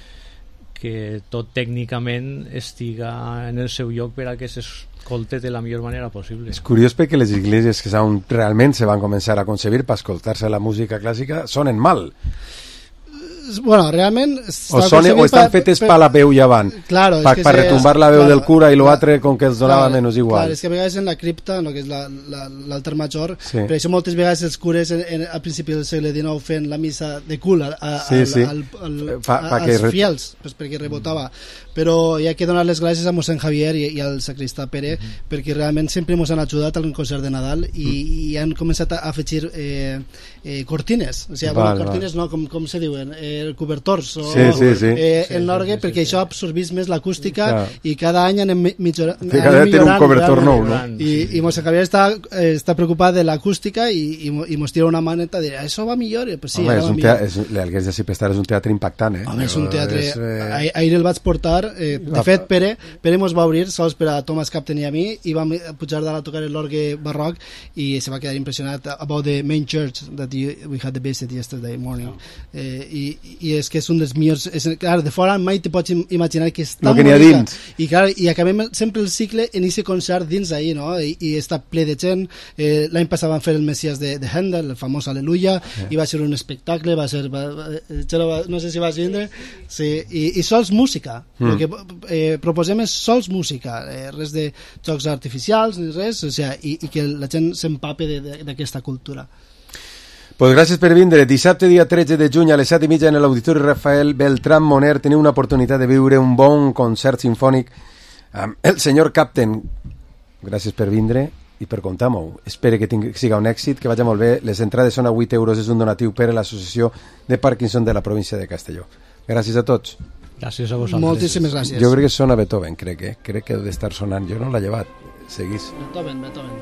[SPEAKER 1] que tot tècnicament estiga en el seu lloc per a que s'escolte de la millor manera possible.
[SPEAKER 3] És curiós perquè les iglesias que on realment se van començar a concebir per escoltar-se la música clàssica sonen mal.
[SPEAKER 23] Bueno, realment...
[SPEAKER 3] O, son, o estan fetes per la veu llevant,
[SPEAKER 23] Claro, és
[SPEAKER 3] per
[SPEAKER 23] que
[SPEAKER 3] pa
[SPEAKER 23] se-
[SPEAKER 3] retumbar la veu
[SPEAKER 23] claro,
[SPEAKER 3] del cura i l'altre
[SPEAKER 23] claro,
[SPEAKER 3] com que els donava
[SPEAKER 23] claro,
[SPEAKER 3] menys igual.
[SPEAKER 23] Clar, és que a vegades en la cripta, no, que és la- la- l'altar major,
[SPEAKER 3] Sí.
[SPEAKER 23] per això moltes vegades els cures en, en, al principi del segle dinou fent la missa de cul a, a,
[SPEAKER 3] Sí,
[SPEAKER 23] al,
[SPEAKER 3] sí.
[SPEAKER 23] al, al,
[SPEAKER 3] Fa-
[SPEAKER 23] a,
[SPEAKER 3] fa que
[SPEAKER 23] als
[SPEAKER 3] re-
[SPEAKER 23] fiels, pues, perquè rebotava. Però hi ha que donar les gràcies a mossèn Javier i, i al sacristà Pere, perquè realment sempre ens han ajudat al concert de Nadal i, i han començat a afegir eh, eh, cortines, o sigui,
[SPEAKER 3] Val,
[SPEAKER 23] bueno, cortines no, com, com se diuen, eh, cobertors o,
[SPEAKER 3] Sí, sí, sí.
[SPEAKER 23] Eh,
[SPEAKER 3] Sí,
[SPEAKER 23] en l'orgue,
[SPEAKER 3] sí, sí,
[SPEAKER 23] perquè
[SPEAKER 3] sí.
[SPEAKER 23] això absorbís més l'acústica
[SPEAKER 3] Clar.
[SPEAKER 23] i cada any anem mi- millora,
[SPEAKER 3] Sí, cada
[SPEAKER 23] anem
[SPEAKER 3] any té un
[SPEAKER 23] millorant,
[SPEAKER 3] cobertor nou, no?
[SPEAKER 23] I, i mossèn Javier està, eh, està preocupat de l'acústica i, i, mo- i mos tira una maneta de això va millor, i pues sí,
[SPEAKER 3] Home,
[SPEAKER 23] ara
[SPEAKER 3] és
[SPEAKER 23] va
[SPEAKER 3] un
[SPEAKER 23] millor.
[SPEAKER 3] teatre, és, l'Alguers de Cipestar és un teatre impactant, eh?
[SPEAKER 23] Home, és un teatre...
[SPEAKER 3] És, eh,
[SPEAKER 23] Eh... Ahir el vaig portar... Eh, de
[SPEAKER 3] Va-
[SPEAKER 23] fet, Pere, Pere mos va obrir sols per a Thomas Captain i a mi i vam pujar dalt a tocar l'orgue barroc i se va quedar impressionat about the main church that you, we had the visit yesterday morning. Eh, i, I és que és un dels millors... És, clar, de fora mai te pots im- imaginar que és tan
[SPEAKER 3] Lo que n'hi ha
[SPEAKER 23] bonica.
[SPEAKER 3] dins.
[SPEAKER 23] I, clar, i acabem sempre el cicle en aquest concert dins ahir, no? I, i està ple de gent. Eh, L'any passat van fer el Messias de, de Handel, el famós Aleluia,
[SPEAKER 3] Eh.
[SPEAKER 23] i va ser un espectacle, va ser... Va, va, Xelo va, no sé si vas vindre, sí, i, i sols música.
[SPEAKER 3] Mm.
[SPEAKER 23] El que eh, proposem és sols música, eh, res de jocs artificials ni res, o sigui, i, i que la gent s'empape de- de- d'aquesta cultura.
[SPEAKER 3] Pues gràcies per vindre. Dissabte, dia tretze de juny, a les set i mitja, en l'Auditori Rafael Beltrán Moner, teniu una oportunitat de viure un bon concert sinfònic amb el senyor Captain. Gràcies per vindre i per comptar-m'ho. Espero que tingui, siga un èxit, que vagi molt bé. Les entrades són a vuit euros, és un donatiu per a l'Associació de Parkinson de la província de Castelló. Gràcies a tots.
[SPEAKER 1] Gràcies a vosaltres.
[SPEAKER 23] Moltíssimes gràcies.
[SPEAKER 3] Jo crec que sona Beethoven, crec, eh? Crec que ha d'estar sonant. Jo no l'he llevat. Seguís.
[SPEAKER 23] Beethoven, Beethoven.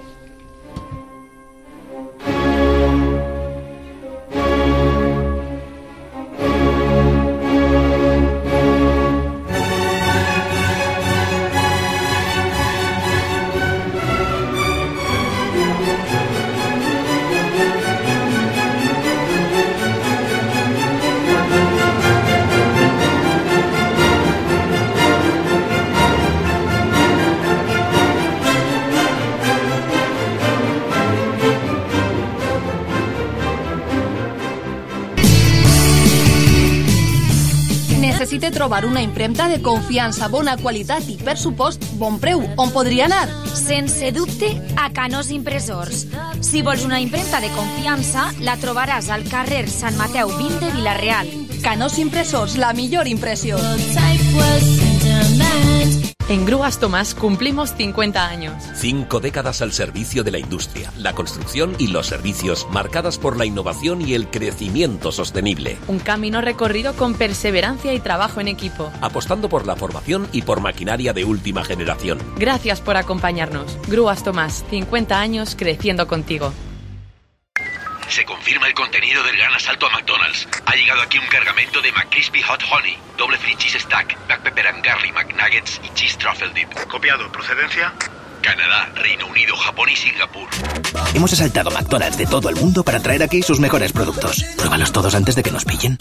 [SPEAKER 18] Necessite trobar una impremta de confiança, bona qualitat i, per supost, bon preu. On podria anar?
[SPEAKER 16] Sense dubte, a Canós Impressors. Si vols una impremta de confiança, la trobaràs al carrer Sant Mateu vint de Vila-real.
[SPEAKER 18] Canós Impressors, la millor impressió.
[SPEAKER 5] En Grúas Tomás cumplimos cincuenta años.
[SPEAKER 7] Cinco décadas al servicio de la industria, la construcción y los servicios, marcadas por la innovación y el crecimiento sostenible.
[SPEAKER 5] Un camino recorrido con perseverancia y trabajo en equipo.
[SPEAKER 7] Apostando por la formación y por maquinaria de última generación.
[SPEAKER 5] Gracias por acompañarnos. Grúas Tomás, cincuenta años creciendo contigo.
[SPEAKER 8] Se confirma el contenido del gran asalto a McDonald's. Ha llegado aquí un cargamento de McCrispy Hot Honey, doble free cheese stack, black pepper and garlic McNuggets y cheese truffle dip.
[SPEAKER 24] Copiado. ¿Procedencia?
[SPEAKER 8] Canadá, Reino Unido, Japón y Singapur.
[SPEAKER 25] Hemos asaltado McDonald's de todo el mundo para traer aquí sus mejores productos. Pruébalos todos antes de que nos pillen.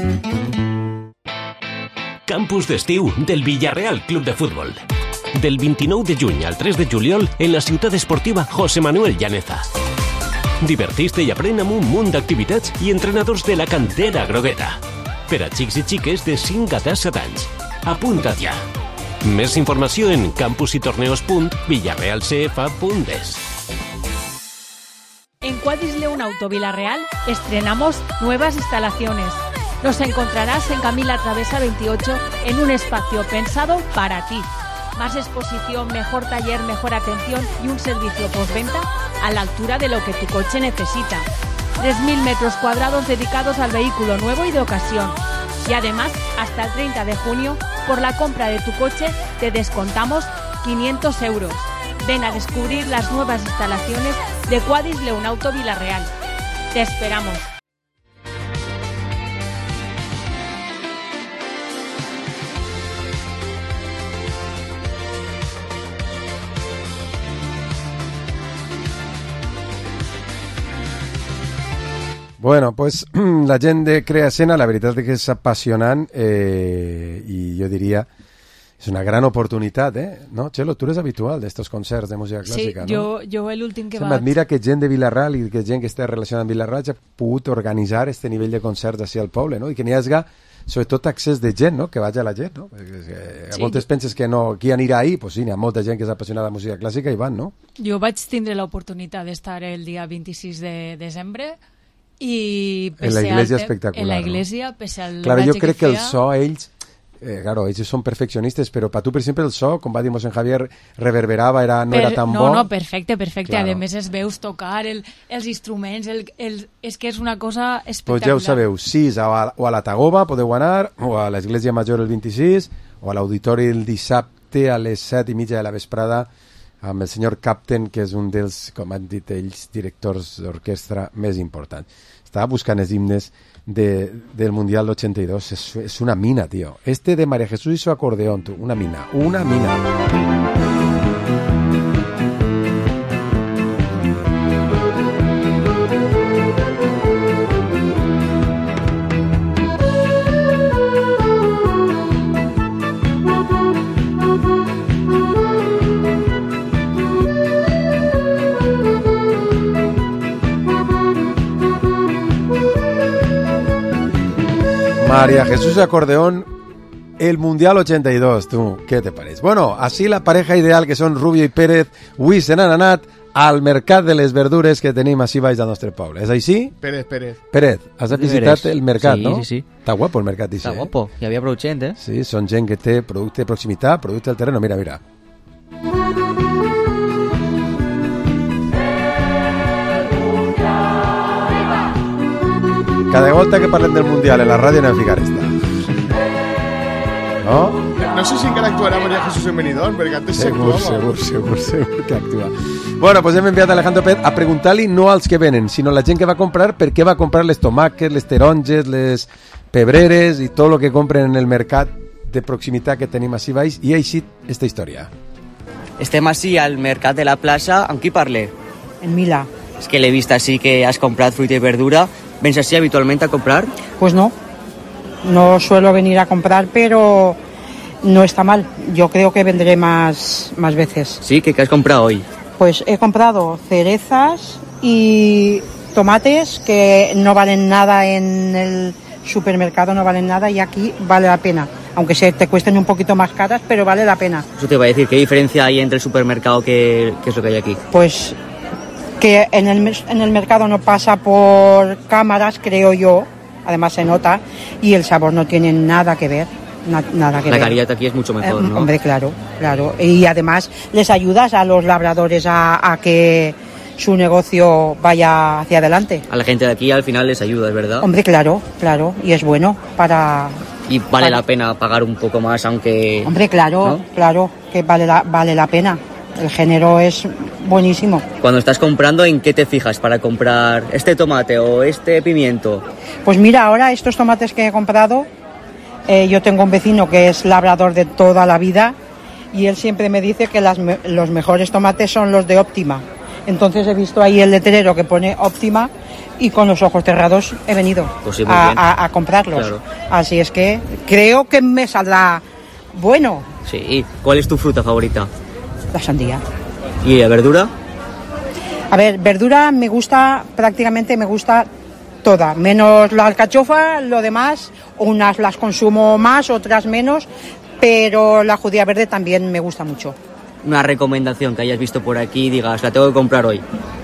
[SPEAKER 26] Campus d'estiu del Villarreal Club de Futbol. Del vint-i-nou de juny al tres de juliol en la ciutat esportiva José Manuel Llaneza. Divertís-te i aprèn amb un munt d'activitats i entrenadors de la cantera grogueta. Per a xics i xiques de cinc a disset anys. Apunta't ja. Més informació en campusytorneos punt villarreal c f punt es.
[SPEAKER 15] En Quadris León Auto Villarreal estrenamos nuevas instalaciones. Nos encontrarás en Camila Travesa veintiocho en un espacio pensado para ti. Más exposición, mejor taller, mejor atención y un servicio postventa a la altura de lo que tu coche necesita. tres mil metros cuadrados dedicados al vehículo nuevo y de ocasión. Y además, hasta el treinta de junio, por la compra de tu coche, te descontamos quinientos euros. Ven a descubrir las nuevas instalaciones de Quadris León Auto Villarreal. Te esperamos.
[SPEAKER 3] Bueno, pues la gent de Crea Escena, la veritat és que és apassionant eh, i jo diria és una gran oportunitat, eh? No, Txelo, tu eres habitual d'estos concerts de música clàssica,
[SPEAKER 15] sí,
[SPEAKER 3] no?
[SPEAKER 15] jo, jo l'últim que
[SPEAKER 3] Se
[SPEAKER 15] vaig...
[SPEAKER 3] m'admira que gent de Vilarral i que gent que està relacionada amb Vilarral hagi pogut organitzar este nivell de concerts així al poble, no? I que n'hi hagi sobretot accés de gent, no? Que vagi a la gent, no? Perquè a
[SPEAKER 15] Sí,
[SPEAKER 3] moltes
[SPEAKER 15] jo-
[SPEAKER 3] penses que no, qui anirà ahir? Pues sí, n'hi ha molta gent que és apassionada de música clàssica i van, no?
[SPEAKER 15] Jo vaig tindre l'oportunitat d'estar el dia vint-i-sis de desembre i
[SPEAKER 3] En la
[SPEAKER 15] pese
[SPEAKER 3] iglesia
[SPEAKER 15] al te-
[SPEAKER 3] espectacular,
[SPEAKER 15] en la
[SPEAKER 3] ¿no?
[SPEAKER 15] iglesia, pese al
[SPEAKER 3] Claro, jo
[SPEAKER 15] viatge
[SPEAKER 3] crec que el
[SPEAKER 15] feia,
[SPEAKER 3] so, ells, eh, claro, ells són perfeccionistes, però per tu, per exemple, el so, com va dir en Javier, reverberava, era, no
[SPEAKER 15] per-
[SPEAKER 3] era tan
[SPEAKER 15] no,
[SPEAKER 3] bo.
[SPEAKER 15] No, perfecte, perfecte.
[SPEAKER 3] Claro.
[SPEAKER 15] A més, es veus tocar el, els instruments, el, el, és que és una cosa
[SPEAKER 3] Pues
[SPEAKER 15] espectacular.
[SPEAKER 3] ja ho sabeu, sis a, o a la Tagoba podeu anar, o a l'Església Major el vint-i-sis, o a l'Auditori el dissabte a les set i mitja de la vesprada amb el senyor Capten, que és un dels, com han dit ells, directors d'orquestra més importants. Estava buscant els himnes de, del Mundial d'ochenta y dos, és, és una mina, tio. Este de María Jesús y su acordeón, tu, una mina, una mina. María Jesús Acordeón, el Mundial ochenta y dos, tú, ¿qué te parece? Bueno, así la pareja ideal que son Rubio y Pérez, avui se n'han anat al mercat de les verdures que tenim així baix del nostre poble. És així?
[SPEAKER 9] Pérez, Pérez.
[SPEAKER 3] Pérez, has visitat el mercat,
[SPEAKER 6] sí,
[SPEAKER 3] no?
[SPEAKER 6] Sí, sí,
[SPEAKER 3] Està guapo el mercat, dice.
[SPEAKER 6] Està guapo, hi havia prou gent, eh?
[SPEAKER 3] Sí, són gent que té producte de proximitat, producte del terreno, mira, mira. cada volta que parlem del Mundial en la ràdio anem a ficar esta. No?
[SPEAKER 9] No sé si encara actuarà María Jesús en Benidorm, perquè antes
[SPEAKER 3] Segur,
[SPEAKER 9] s'actuava.
[SPEAKER 3] segur, segur, segur que actua. Bueno, pues hem enviat a Alejandro Pérez a preguntar-li no als que venen, sinó a la gent que va comprar per què va comprar les tomàquets, les taronges, les pebreres i tot el que compren en el mercat de proximitat que tenim així baix, i ha eixit esta història.
[SPEAKER 6] Estem així al mercat de la plaça. Amb qui parle?
[SPEAKER 10] En Mila.
[SPEAKER 6] És que l'he vist així que has comprat fruita i verdura. ¿Vens així habitualment a comprar?
[SPEAKER 10] Pues no. No suelo venir a comprar, pero no está mal. Yo creo que vendré más, más veces.
[SPEAKER 6] Sí, ¿qué, qué has comprado hoy?
[SPEAKER 10] Pues he comprado cerezas y tomates que no valen nada en el supermercado, no valen nada, y aquí vale la pena. Aunque se te cuesten un poquito más caras, pero vale la pena.
[SPEAKER 6] Eso te iba a decir, ¿qué diferencia hay entre el supermercado que, que es lo que hay aquí?
[SPEAKER 10] Pues que en el, en el mercado no pasa por cámaras, creo yo, además se nota, y el sabor no tiene nada que ver. Na, nada que
[SPEAKER 6] la
[SPEAKER 10] ver.
[SPEAKER 6] calidad aquí es mucho mejor,
[SPEAKER 10] eh,
[SPEAKER 6] ¿no?
[SPEAKER 10] Hombre, claro, claro. Y además les ayudas a los labradores a, a que su negocio vaya hacia adelante.
[SPEAKER 6] A la gente de aquí al final les ayuda, ¿es verdad?
[SPEAKER 10] Hombre, claro, claro. Y es bueno para...
[SPEAKER 6] Y vale
[SPEAKER 10] para...
[SPEAKER 6] la pena pagar un poco más, aunque...
[SPEAKER 10] Hombre, claro,
[SPEAKER 6] ¿no?
[SPEAKER 10] claro, que vale la, vale la pena. El género es buenísimo.
[SPEAKER 6] Cuando estás comprando, ¿en qué te fijas para comprar este tomate o este pimiento?
[SPEAKER 10] Pues mira, ahora estos tomates que he comprado, eh, yo tengo un vecino que es labrador de toda la vida y él siempre me dice que las me- los mejores tomates son los de Óptima. Entonces he visto ahí el letrero que pone Óptima y con los ojos cerrados he venido
[SPEAKER 6] Pues sí, muy
[SPEAKER 10] a,
[SPEAKER 6] bien.
[SPEAKER 10] a- a comprarlos.
[SPEAKER 6] Claro.
[SPEAKER 10] Así es que creo que me saldrá bueno.
[SPEAKER 6] Sí. ¿Cuál es tu fruta favorita?
[SPEAKER 10] La sandía.
[SPEAKER 6] ¿Y la verdura?
[SPEAKER 10] A ver, verdura me gusta, prácticamente me gusta toda, menos la alcachofa, lo demás, unas las consumo más, otras menos, pero la judía verde también me gusta mucho.
[SPEAKER 6] Una recomendación que hayas visto por aquí y digas, la tengo que comprar hoy.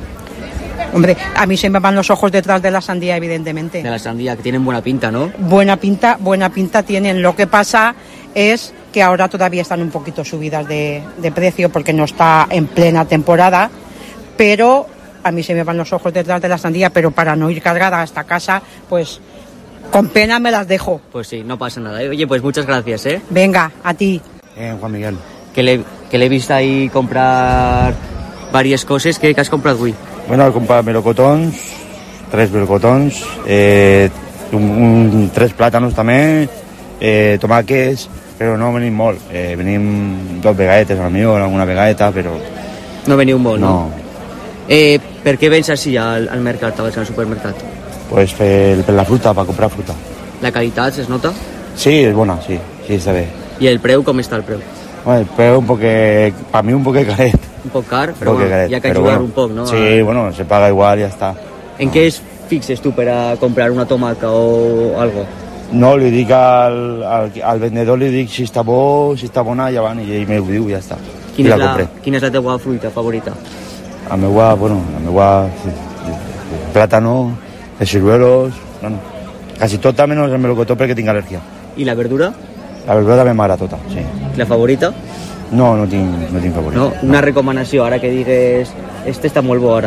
[SPEAKER 10] Hombre, a mí se me van los ojos detrás de la sandía, evidentemente.
[SPEAKER 6] De la sandía, que tienen buena pinta, ¿no?
[SPEAKER 10] Buena pinta, buena pinta tienen. Lo que pasa es que ahora todavía están un poquito subidas de, de precio porque no está en plena temporada, pero a mí se me van los ojos detrás de la sandía, pero para no ir cargada hasta casa, pues con pena me las dejo.
[SPEAKER 6] Pues sí, no pasa nada. Oye, pues muchas gracias, ¿eh?
[SPEAKER 10] Venga, a ti.
[SPEAKER 11] Eh, Juan Miguel.
[SPEAKER 6] Que le, que le he visto ahí comprar varias cosas. ¿Qué, qué has comprado avui?
[SPEAKER 11] Bueno, he comprat melocotons, tres melocotons, eh, un, un, tres plàtanos també, eh, tomàquets, però no venim molt. Eh, venim dos vegaetes, a mi, o alguna vegaeta, però...
[SPEAKER 6] No veniu molt, no?
[SPEAKER 11] No.
[SPEAKER 6] Eh, per què vens així al, al mercat, al supermercat?
[SPEAKER 11] Pues per, per la fruta, per comprar fruta.
[SPEAKER 6] La qualitat es nota?
[SPEAKER 11] Sí, és bona, sí, sí, està bé.
[SPEAKER 6] I el preu, com està el preu?
[SPEAKER 11] Bueno, el preu un poquet, para mí un poquet caret.
[SPEAKER 6] Un poc car,
[SPEAKER 11] Un
[SPEAKER 6] però
[SPEAKER 11] poquet
[SPEAKER 6] bueno,
[SPEAKER 11] caret,
[SPEAKER 6] hi ha que
[SPEAKER 11] però
[SPEAKER 6] ajudar
[SPEAKER 11] bueno.
[SPEAKER 6] un poc, no?
[SPEAKER 11] Sí, bueno, se paga igual, ya está.
[SPEAKER 6] En què es fixes tu per a comprar una tomaca o algo?
[SPEAKER 11] No, li dic al, al, al vendedor, li dic si està bo, si està bona, ja van, i ell m'ho diu, ja està. I
[SPEAKER 6] Quina
[SPEAKER 11] la
[SPEAKER 6] és la,
[SPEAKER 11] compré.
[SPEAKER 6] quina és la teva fruita favorita?
[SPEAKER 11] La meua, bueno, la meua... Sí, sí, sí, plátano, els ciruelos... Bueno, quasi tota menys el melocotó perquè tinc al·lèrgia.
[SPEAKER 6] I la verdura?
[SPEAKER 11] La verdura també m'agrada tota, sí.
[SPEAKER 6] La favorita?
[SPEAKER 11] No, no tinc, no tinc favorit.
[SPEAKER 6] No, una recomanació, ara que digues este està molt bo ara.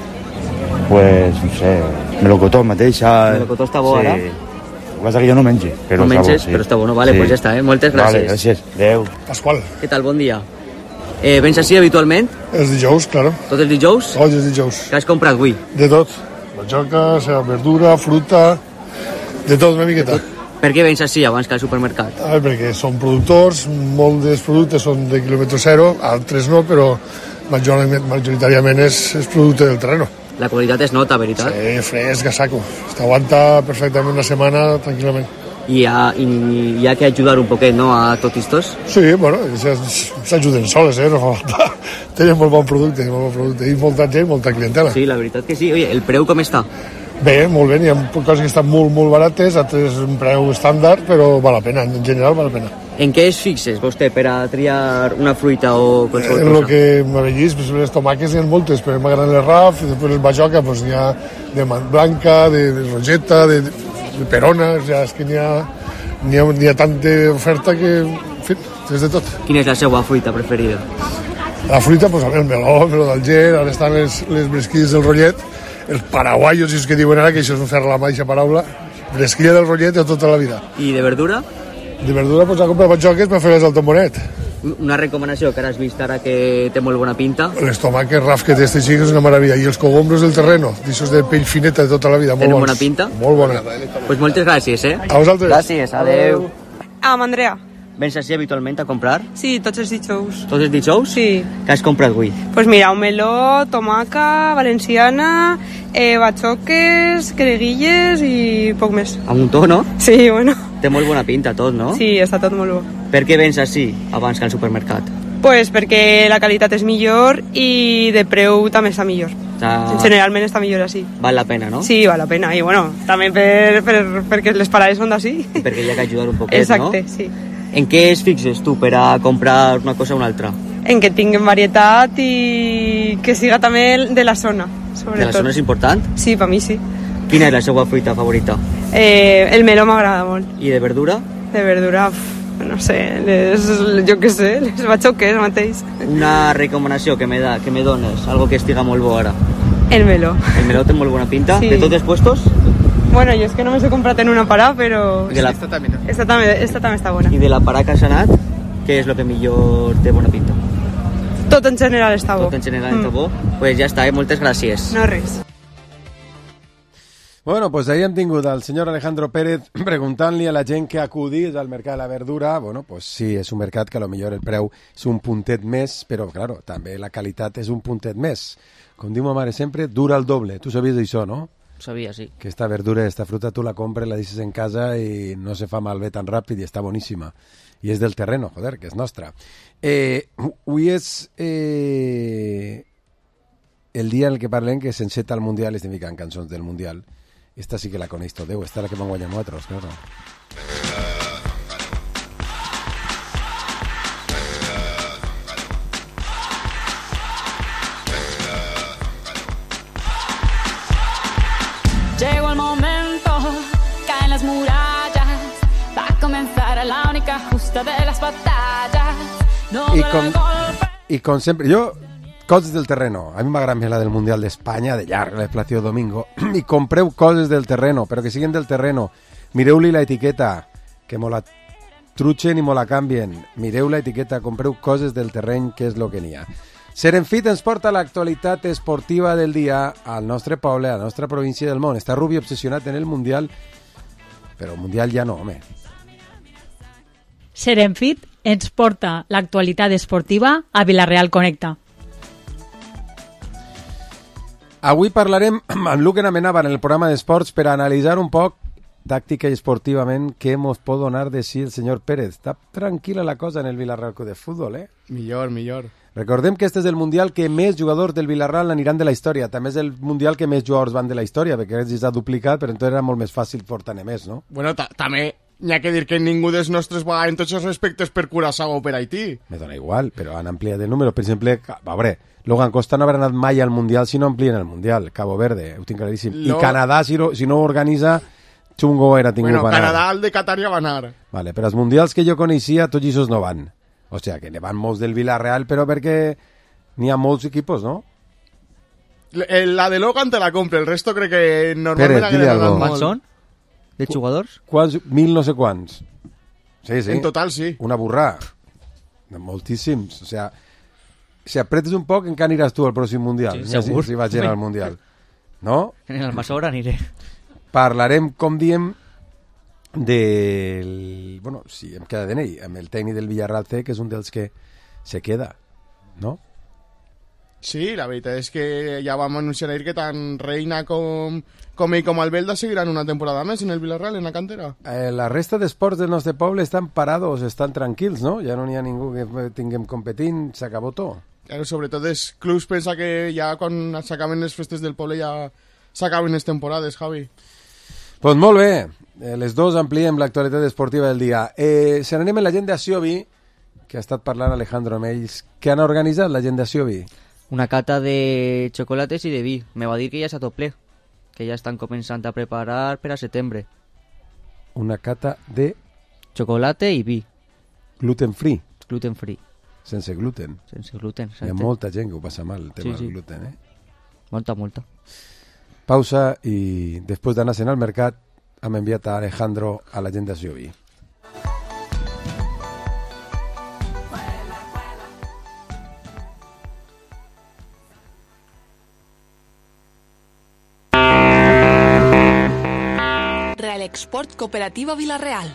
[SPEAKER 11] Pues, no sé, melocotó mateixa...
[SPEAKER 6] Melocotó està bo
[SPEAKER 11] sí.
[SPEAKER 6] ara?
[SPEAKER 11] El que passa que jo no mengi, però
[SPEAKER 6] No
[SPEAKER 11] està bo,
[SPEAKER 6] menges,
[SPEAKER 11] sí.
[SPEAKER 6] però està bueno. Vale,
[SPEAKER 11] Sí.
[SPEAKER 6] pues ja està, eh? Moltes gràcies.
[SPEAKER 11] Vale, gràcies. Adéu.
[SPEAKER 12] Pasqual.
[SPEAKER 6] Què tal, bon dia. Eh, vens així habitualment?
[SPEAKER 12] Els dijous, claro.
[SPEAKER 6] Tots els dijous?
[SPEAKER 12] Tots els dijous.
[SPEAKER 6] Què has comprat avui?
[SPEAKER 12] De tot. Bajoca, sea verdura, fruta, de tot una miqueta.
[SPEAKER 6] Per què vens així abans que al supermercat?
[SPEAKER 12] A veure, perquè són productors, molts dels productes són de quilòmetre zero, altres no, però majoritàriament, majoritàriament és, és producte del terreno.
[SPEAKER 6] La qualitat es nota, veritat?
[SPEAKER 12] Sí, fresc, a saco. T'aguanta perfectament una setmana, tranquil·lament.
[SPEAKER 6] I hi ha, i hi ha que ajudar un poquet, no?, a tots estos?
[SPEAKER 12] Sí, bueno, s'ajuden soles, eh, no fa falta. Tenen molt bon producte, molt bon producte, i molta gent, molta clientela.
[SPEAKER 6] Sí, la veritat que sí. Oye, el preu com està?
[SPEAKER 12] Bé, molt bé, hi ha coses que estan molt, molt barates, altres un preu estàndard, però val la pena, en general val la pena.
[SPEAKER 6] En què es fixes vostè per a triar una fruita o qualsevol
[SPEAKER 12] En
[SPEAKER 6] cosa?
[SPEAKER 12] el que m'ha vist, pues, les tomàquetes n'hi ha moltes, però m'agraden les raf, i després les bajoca, pues, n'hi ha de man blanca, de, de roseta, de, de perona, o sea, és que n'hi ha, n'hi ha, n'hi ha tanta oferta que, en fi, és de tot.
[SPEAKER 6] Quina és la seva fruita preferida?
[SPEAKER 12] La fruita, pues, el meló, el meló d'Alger, ara estan les, les bresquilles del rotllet, els paraguaios, i els que diuen ara que això és un fer la mateixa paraula, fresquilla del rotllet de tota la vida.
[SPEAKER 6] I de verdura?
[SPEAKER 12] De verdura pots comprar patxoques per fer-les al tombonet.
[SPEAKER 6] Una recomanació que ara has vist ara que té molt bona pinta.
[SPEAKER 12] Les tomàquets raf que té este xic és una meravella. I els cogombros del terreno, d'aixòs de pell fineta de tota la vida, molt
[SPEAKER 6] Tenen
[SPEAKER 12] bons.
[SPEAKER 6] bona pinta?
[SPEAKER 12] Molt bona.
[SPEAKER 6] Pues moltes gràcies, eh?
[SPEAKER 12] A vosaltres.
[SPEAKER 6] Gràcies, adeu.
[SPEAKER 13] Amb Andrea.
[SPEAKER 6] Vens així habitualment a comprar?
[SPEAKER 13] Sí, tots els dijous.
[SPEAKER 6] Tots els dijous?
[SPEAKER 13] Sí.
[SPEAKER 6] Què has comprat avui?
[SPEAKER 13] Pues mira, un meló, tomaca, valenciana, eh, batxoques, creguilles i poc més.
[SPEAKER 6] A un to, no?
[SPEAKER 13] Sí, bueno.
[SPEAKER 6] Té molt bona pinta tot, no?
[SPEAKER 13] Sí, està tot molt bo.
[SPEAKER 6] Per què vens així abans que al supermercat?
[SPEAKER 13] Pues perquè la qualitat és millor i de preu també està millor.
[SPEAKER 6] Ah.
[SPEAKER 13] Generalment està millor així.
[SPEAKER 6] Val la pena, no?
[SPEAKER 13] Sí, val la pena. I bueno, també per, per, perquè les parades són d'ací.
[SPEAKER 6] I perquè hi ha que ajudar un poquet,
[SPEAKER 13] Exacte,
[SPEAKER 6] no?
[SPEAKER 13] sí.
[SPEAKER 6] En què es fixes tu per a comprar una cosa o una altra?
[SPEAKER 13] En que tinguin varietat i que siga també de la zona, sobretot.
[SPEAKER 6] De la zona és important?
[SPEAKER 13] Sí, per mi sí.
[SPEAKER 6] Quina és la seva fruita favorita?
[SPEAKER 13] Eh, el meló m'agrada molt.
[SPEAKER 6] I de verdura?
[SPEAKER 13] De verdura, uf, no sé, les, jo què sé, les batxoques mateix.
[SPEAKER 6] Una recomanació que me, da, que me dones, algo que estiga molt bo ara.
[SPEAKER 13] El meló.
[SPEAKER 6] El meló té molt bona pinta?
[SPEAKER 13] Sí.
[SPEAKER 6] De tots els puestos?
[SPEAKER 13] Bueno, jo és que només he comprat en una parada, però...
[SPEAKER 6] De la...
[SPEAKER 13] Esta també, esta també, esta també està bona.
[SPEAKER 6] I de la parada que has anat, què és el que millor té bona pinta?
[SPEAKER 13] Tot en general està bo.
[SPEAKER 6] Tot en general mm. està bo? Doncs pues ja està, eh? Moltes gràcies.
[SPEAKER 13] No res.
[SPEAKER 3] Bueno, pues ahí hem tingut al senyor Alejandro Pérez preguntant-li a la gent que acudís al mercat de la verdura. Bueno, pues sí, és un mercat que a lo millor el preu és un puntet més, però, claro, també la qualitat és un puntet més. Com diu ma mare sempre, dura el doble. Tu sabies això, no?
[SPEAKER 6] Sabia, sí.
[SPEAKER 3] Que esta verdura, esta fruta, tu la compres, la deixes en casa i no se fa malbé tan ràpid i està boníssima. I és del terreno, joder, que és nostra. Eh, avui és eh, el dia en el que parlem que s'enceta el Mundial i estem ficant cançons del Mundial. Esta sí que la coneix tot Déu, esta és la que vam guanyar nosaltres, claro.
[SPEAKER 14] Llegó el momento, caen las murallas, va a comenzar la única justa de las batallas. No
[SPEAKER 3] I com, I com sempre, jo, coses del terreno. A mi m'agrada més la del Mundial d'Espanya, de llarg, la de Plácido Domingo. I compreu coses del terreno, però que siguin del terreno. Mireu-li la etiqueta, que mo la trutxen i mo la canvien. Mireu la etiqueta, compreu coses del terreny, que és el que n'hi ha. Serenfit ens porta l'actualitat esportiva del dia al nostre poble, a la nostra província del món. Està Rubi obsessionat en el Mundial, però el Mundial ja no, home.
[SPEAKER 2] Serenfit ens porta l'actualitat esportiva a Vilareal Connecta.
[SPEAKER 3] Avui parlarem amb Luc Amenábar en el programa d'esports per analitzar un poc tàctica i esportivament què mos pot donar de si el senyor Pérez. Està tranquil·la la cosa en el Vilareal Club de Futbol, eh?
[SPEAKER 9] Millor, millor.
[SPEAKER 3] Recordem que este és el Mundial que més jugadors del Vilareal aniran de la història. També és el Mundial que més jugadors van de la història, perquè ja s'ha duplicat, però entonces era molt més fàcil portar-ne més, no?
[SPEAKER 9] Bueno, també n'hi ha que dir que ningú dels nostres va en tots els respectes per Curaçao o per Haití.
[SPEAKER 3] Me dona igual, però han ampliat el número. Per exemple, a veure, Logan Costa no haurà anat mai al Mundial si no amplien el Mundial. Cabo Verde, ho tinc claríssim. Lo... I Canadà, si no, si no ho organitza, xungo era tingut
[SPEAKER 9] bueno,
[SPEAKER 3] per anar.
[SPEAKER 9] Canadà, el de Qatar ja va anar. Vale,
[SPEAKER 3] però els Mundials que jo coneixia, tots aquests no van. O sigui, que ne van molts del Villarreal, però perquè n'hi ha molts equipos, no?
[SPEAKER 9] La de Logan te la compre, el resto crec que
[SPEAKER 3] Pérez,
[SPEAKER 9] normalment hagueren anat molt.
[SPEAKER 6] Quants són? De jugadors?
[SPEAKER 3] Quants? Mil no sé quants. Sí, sí.
[SPEAKER 9] En total, sí.
[SPEAKER 3] Una burrà. Moltíssims. O sigui, si apretes un poc, encara aniràs tu al pròxim Mundial.
[SPEAKER 6] Sí, segur.
[SPEAKER 3] Si, si vaig anar al Mundial. No?
[SPEAKER 6] En el Massobra aniré.
[SPEAKER 3] Parlarem, com diem, del... Bueno, si em queda d'en ell, amb el tècnic del Villarreal C, que és un dels que se queda, no?
[SPEAKER 9] Sí, la veritat és que ja vam anunciar ahir que tant Reina com, com ell com Albelda seguiran una temporada més en el Villarreal, en la cantera.
[SPEAKER 3] Eh, la resta d'esports del nostre poble estan parados, estan tranquils, no? Ja no n'hi ha ningú que tinguem competint, s'acabó tot.
[SPEAKER 9] Claro, sobretot els clubs pensa que ja quan s'acaben les festes del poble ja s'acaben les temporades, Javi.
[SPEAKER 3] Pues molt bé, eh, les dos ampliem l'actualitat esportiva del dia. Eh, se n'anem en la gent d'Asiobi, que ha estat parlant Alejandro amb ells. Què han organitzat la gent d'Asiobi?
[SPEAKER 6] Una cata de xocolates i de vi. Me va dir que ja s'ha tot ple, que ja estan començant a preparar per a setembre.
[SPEAKER 3] Una cata de...
[SPEAKER 6] Xocolate i vi.
[SPEAKER 3] Gluten free.
[SPEAKER 6] Gluten free.
[SPEAKER 3] Sense gluten.
[SPEAKER 6] Sense gluten,
[SPEAKER 3] Hi ha molta gent que ho passa mal, el tema
[SPEAKER 6] sí, sí.
[SPEAKER 3] del gluten, eh?
[SPEAKER 6] Molta, molta.
[SPEAKER 3] pausa i després d'anar-se'n al mercat hem enviat a Alejandro a la gent de Siobi.
[SPEAKER 18] Real Export Cooperativa Villarreal.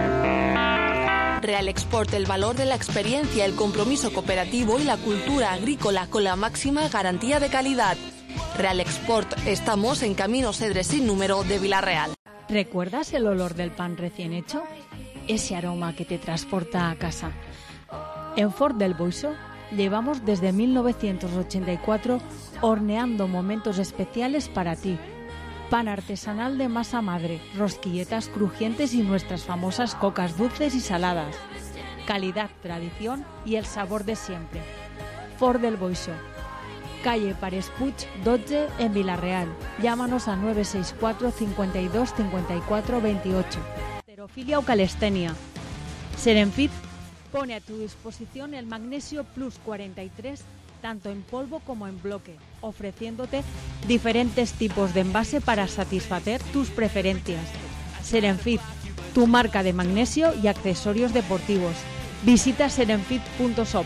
[SPEAKER 18] Real Export, el valor de la experiencia, el compromiso cooperativo y la cultura agrícola con la máxima garantía de calidad. Real Export, estamos en Camino Cedres sin número de Villarreal.
[SPEAKER 2] ¿Recuerdas el olor del pan recién hecho? Ese aroma que te transporta a casa. En Ford del Boixo llevamos desde mil novecientos ochenta y cuatro horneando momentos especiales para ti. Pan artesanal de masa madre, rosquilletas crujientes y nuestras famosas cocas dulces y saladas. Calidad, tradición y el sabor de siempre. Ford del Boixo. Calle Pares Puig doce en Villarreal. Llámanos a nueve seis cuatro, cincuenta y dos, cincuenta y cuatro, veintiocho. Halterofilia o calistenia. Serenfit pone a tu disposición el Magnesio Plus cuarenta y tres, tanto en polvo como en bloque, ofreciéndote diferentes tipos de envase para satisfacer tus preferencias. Serenfit, tu marca de magnesio y accesorios deportivos. Visita serenfit punto shop.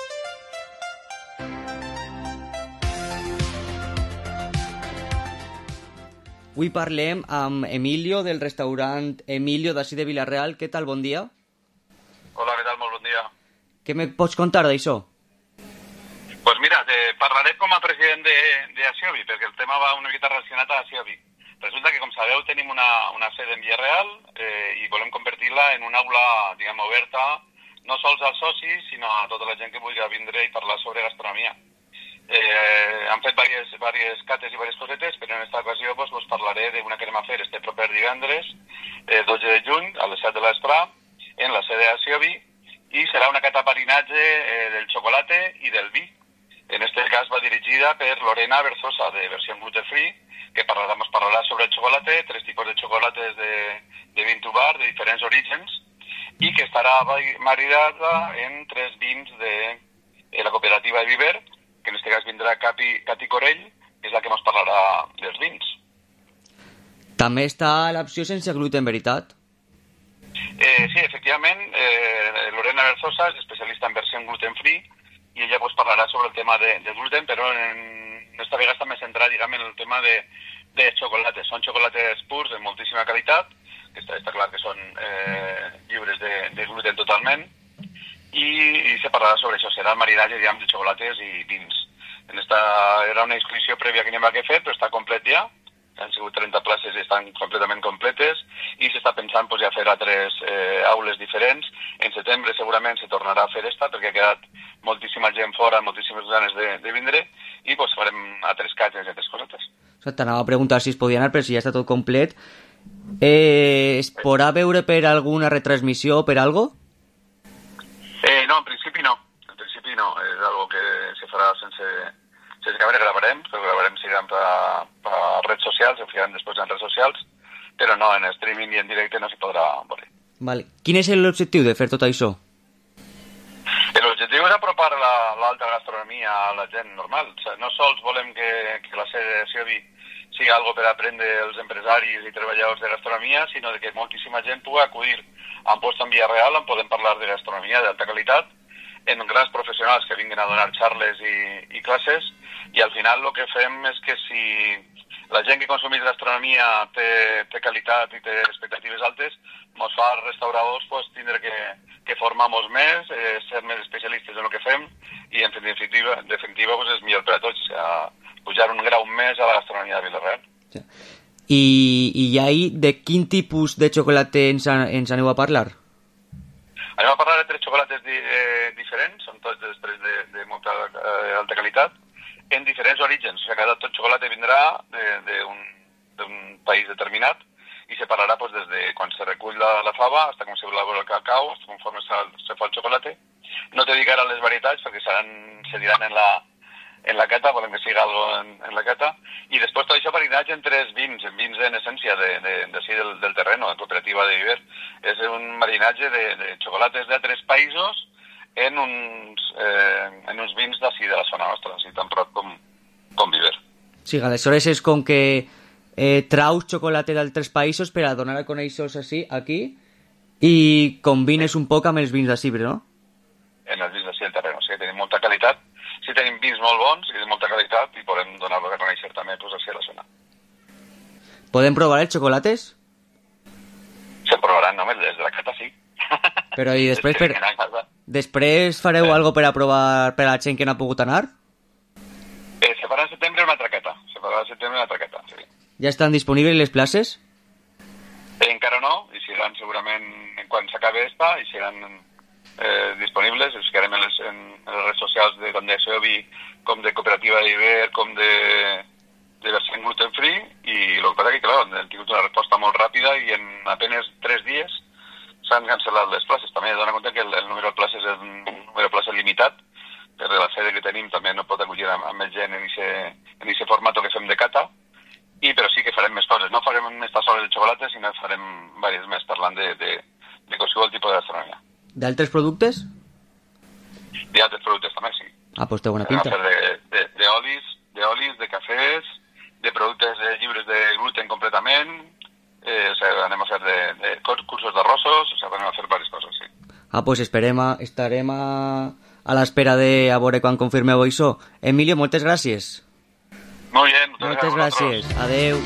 [SPEAKER 6] Avui parlem amb Emilio del restaurant Emilio d'ací de Villarreal. Què tal? Bon dia.
[SPEAKER 17] Hola, què tal? Molt bon dia.
[SPEAKER 6] Què me pots contar d'això?
[SPEAKER 17] Pues mira, te parlaré com a president de, de Asiobi, perquè el tema va una miqueta relacionat a Asiobi. Resulta que, com sabeu, tenim una, una sede en Villarreal eh, i volem convertir-la en una aula, diguem, oberta, no sols als socis, sinó a tota la gent que vulgui vindre i parlar sobre gastronomia. Eh, han fet diverses, diverses cates i diverses cosetes, però en aquesta ocasió pues, vos parlaré d'una que anem a fer este proper divendres, eh, dotze de juny, a les set de l'esprà, en la sede d'Asiobi, i serà una cata parinatge eh, del xocolate i del vi. En este cas va dirigida per Lorena Berzosa, de Versió Gluten Free, que parlarà, nos parlarà sobre el xocolate, tres tipus de xocolates de, de vin to bar, de diferents orígens, i que estarà maridada en tres vins de, de la cooperativa de Viver, que en este cas vindrà Cati, Cati Corell, que és la que ens parlarà dels vins.
[SPEAKER 6] També està l'opció sense gluten, veritat?
[SPEAKER 17] Eh, sí, efectivament, eh, Lorena Berzosa és especialista en versió gluten free i ella pues, parlarà sobre el tema de, de gluten, però en esta vegada està més centrada, diguem, en el tema de, de xocolates. Són xocolates purs de moltíssima qualitat, que està, està clar que són eh, lliures de, de gluten totalment, i, i se parlarà sobre això, serà el maridatge, diguem, de xocolates i vins. En esta era una inscripció prèvia que anem a fer, però està complet ja, han sigut trenta places i estan completament completes, i s'està pensant pues, ja fer altres eh, aules diferents. En setembre segurament se tornarà a fer esta, perquè ha quedat moltíssima gent fora, moltíssimes ganes de, de vindre, i pues, farem altres cates i altres cosetes.
[SPEAKER 6] O sigui, t'anava a preguntar si es podia anar, però si ja està tot complet. Eh, es podrà veure per alguna retransmissió o per algo?
[SPEAKER 17] Eh, no, en principi no. En principi no. És algo que se farà sense... sense que gravarem, però gravarem siguem per, per redes socials, ho ficarem després en redes socials, però no, en streaming i en directe no s'hi podrà veure.
[SPEAKER 6] Vale. Quin és l'objectiu de fer tot això?
[SPEAKER 17] L'objectiu és apropar l'alta gastronomia a la gent normal. O sigui, no sols volem que, que la sede de Siobi sigui algo per aprendre els empresaris i treballadors de gastronomia, sinó que moltíssima gent pugui acudir a un lloc en Villarreal on podem parlar de gastronomia d'alta qualitat, en grans professionals que vinguin a donar xarles i, i classes, i al final el que fem és que si la gent que consumeix gastronomia té, té qualitat i té expectatives altes, ens fa als restauradors pues, tindre que, que formar-nos més, eh, ser més especialistes en el que fem, i en definitiva, en definitiva pues, és millor per a tots, o sigui, pujar un grau més a la gastronomia de Villarreal.
[SPEAKER 6] Sí. I, i ahí, de quin tipus de xocolate ens, ens aneu a parlar?
[SPEAKER 17] Anem a parlar de tres xocolates di, eh, diferents, són tots després de, de molta eh, alta qualitat, en diferents orígens. O sigui, cada tot xocolate vindrà d'un país determinat i se parlarà pues, des de quan se recull la, la fava fins com s'elabora el cacau, fins conforme se, se fa el xocolate. No te dic ara les varietats perquè seran, se diran en la, en la cata, volem que sigui algo en, en la cata, i després tot això marinatge en tres vins, en vins en essència de, de, de, de, del, del terreno, de cooperativa de Viver. És un marinatge de, de xocolates de tres països en uns, eh, en uns vins d'ací de la zona nostra, així tan prop com, com Viver.
[SPEAKER 6] Sí, aleshores és com que eh, traus xocolata d'altres països per a donar a conèixer així, aquí, i combines un poc amb els vins de Cibre, no?
[SPEAKER 17] En els vins de Cibre terreno, sí, tenim molta qualitat. Sí, tenim vins molt bons i de molta qualitat i podem donar-lo a conèixer també pues, així a la zona.
[SPEAKER 6] Podem provar els xocolates?
[SPEAKER 17] Se provaran, no? Des de la cata sí.
[SPEAKER 6] Però i després per... Després fareu sí. Algo per a provar per a la gent que no ha pogut anar?
[SPEAKER 17] Eh, se farà en setembre una traqueta. Se farà en setembre una traqueta, sí.
[SPEAKER 6] Ja estan disponibles les places?
[SPEAKER 17] Eh, encara no, i seran segurament quan s'acabe esta, i seran eh, disponibles, us ficarem en les, en, en les redes socials de tant de Seobi com de Cooperativa d'Iber, com de... de versant gluten free, i el que passa que, clar, hem tingut una resposta molt ràpida i en apenas tres dies s'han cancel·lat les places. També dona compte que el, el número de places és un número de places limitat, per la sèrie que tenim també no pot acollir amb, amb més gent en aquest format que fem de cata, i però sí que farem més coses. No farem més tassoles de xocolata, sinó farem diverses més parlant de, de, de qualsevol tipus de gastronomia.
[SPEAKER 6] D'altres productes?
[SPEAKER 17] D'altres productes també, sí.
[SPEAKER 6] Ah, doncs té bona pinta.
[SPEAKER 17] De, de, de olis, de olis, de cafès, de productes eh, lliures de gluten completament, eh, o sigui, anem a fer de, de cursos d'arrossos, o sigui, anem a fer diverses coses, sí.
[SPEAKER 6] Ah, doncs esperem a, estarem a, a l'espera de a veure quan confirmeu això. Emilio, moltes gràcies.
[SPEAKER 17] Molt bé, moltes,
[SPEAKER 6] moltes gràcies. gràcies. Adeu.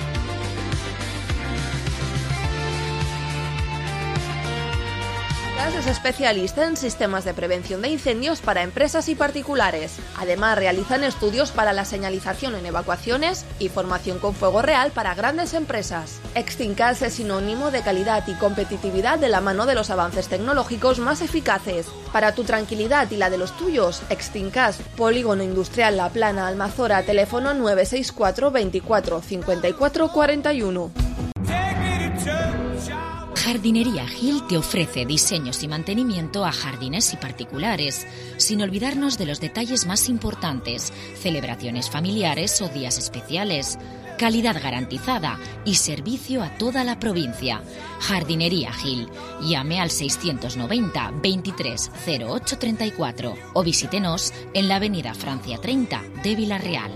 [SPEAKER 18] Es especialista en sistemas de prevención de incendios para empresas y particulares. Además, realizan estudios para la señalización en evacuaciones y formación con fuego real para grandes empresas. Extincas es sinónimo de calidad y competitividad de la mano de los avances tecnológicos más eficaces. Para tu tranquilidad y la de los tuyos, Extincas, Polígono Industrial La Plana, Almazora, teléfono nueve seis cuatro veinticuatro cincuenta y cuatro cuarenta y uno.
[SPEAKER 4] Jardinería Gil te ofrece diseños y mantenimiento a jardines y particulares, sin olvidarnos de los detalles más importantes, celebraciones familiares o días especiales, calidad garantizada y servicio a toda la provincia. Jardinería Gil. Llame al seiscientos noventa veintitrés cero ocho treinta y cuatro o visítenos en la avenida Francia treinta de Villarreal.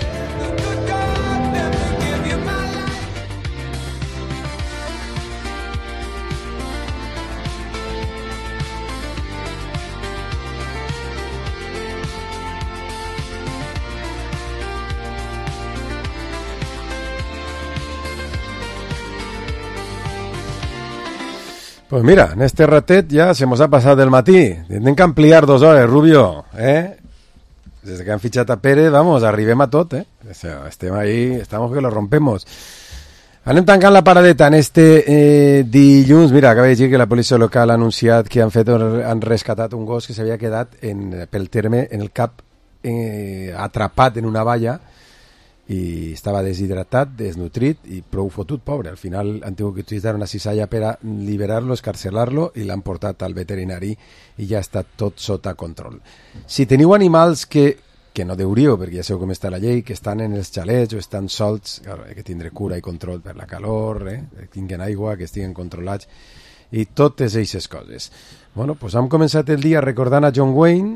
[SPEAKER 3] Pues mira, en este ratet ya se nos ha pasado el matí. Tienen que ampliar dos horas, Rubio, ¿eh? Desde que han fichado a Pérez, vamos, arribem a tot, ¿eh? O sea, estem ahí, estamos que lo rompemos. Anem tancant la paradeta en este eh, dilluns. Mira, acaba de dir que la policia local ha anunciat que han fet han rescatat un gos que s'havia quedat en, pel terme en el cap eh, atrapat en una valla i estava deshidratat, desnutrit i prou fotut, pobre. Al final han tingut que utilitzar una cisalla per a liberar-lo, escarcelar-lo i l'han portat al veterinari i ja està tot sota control. Si teniu animals que, que no deuríeu, perquè ja sabeu com està la llei, que estan en els xalets o estan solts, claro, hay que tindre cura i control per la calor, eh? que tinguin aigua, que estiguen controlats i totes aquestes coses. Bueno, pues hem començat el dia recordant a John Wayne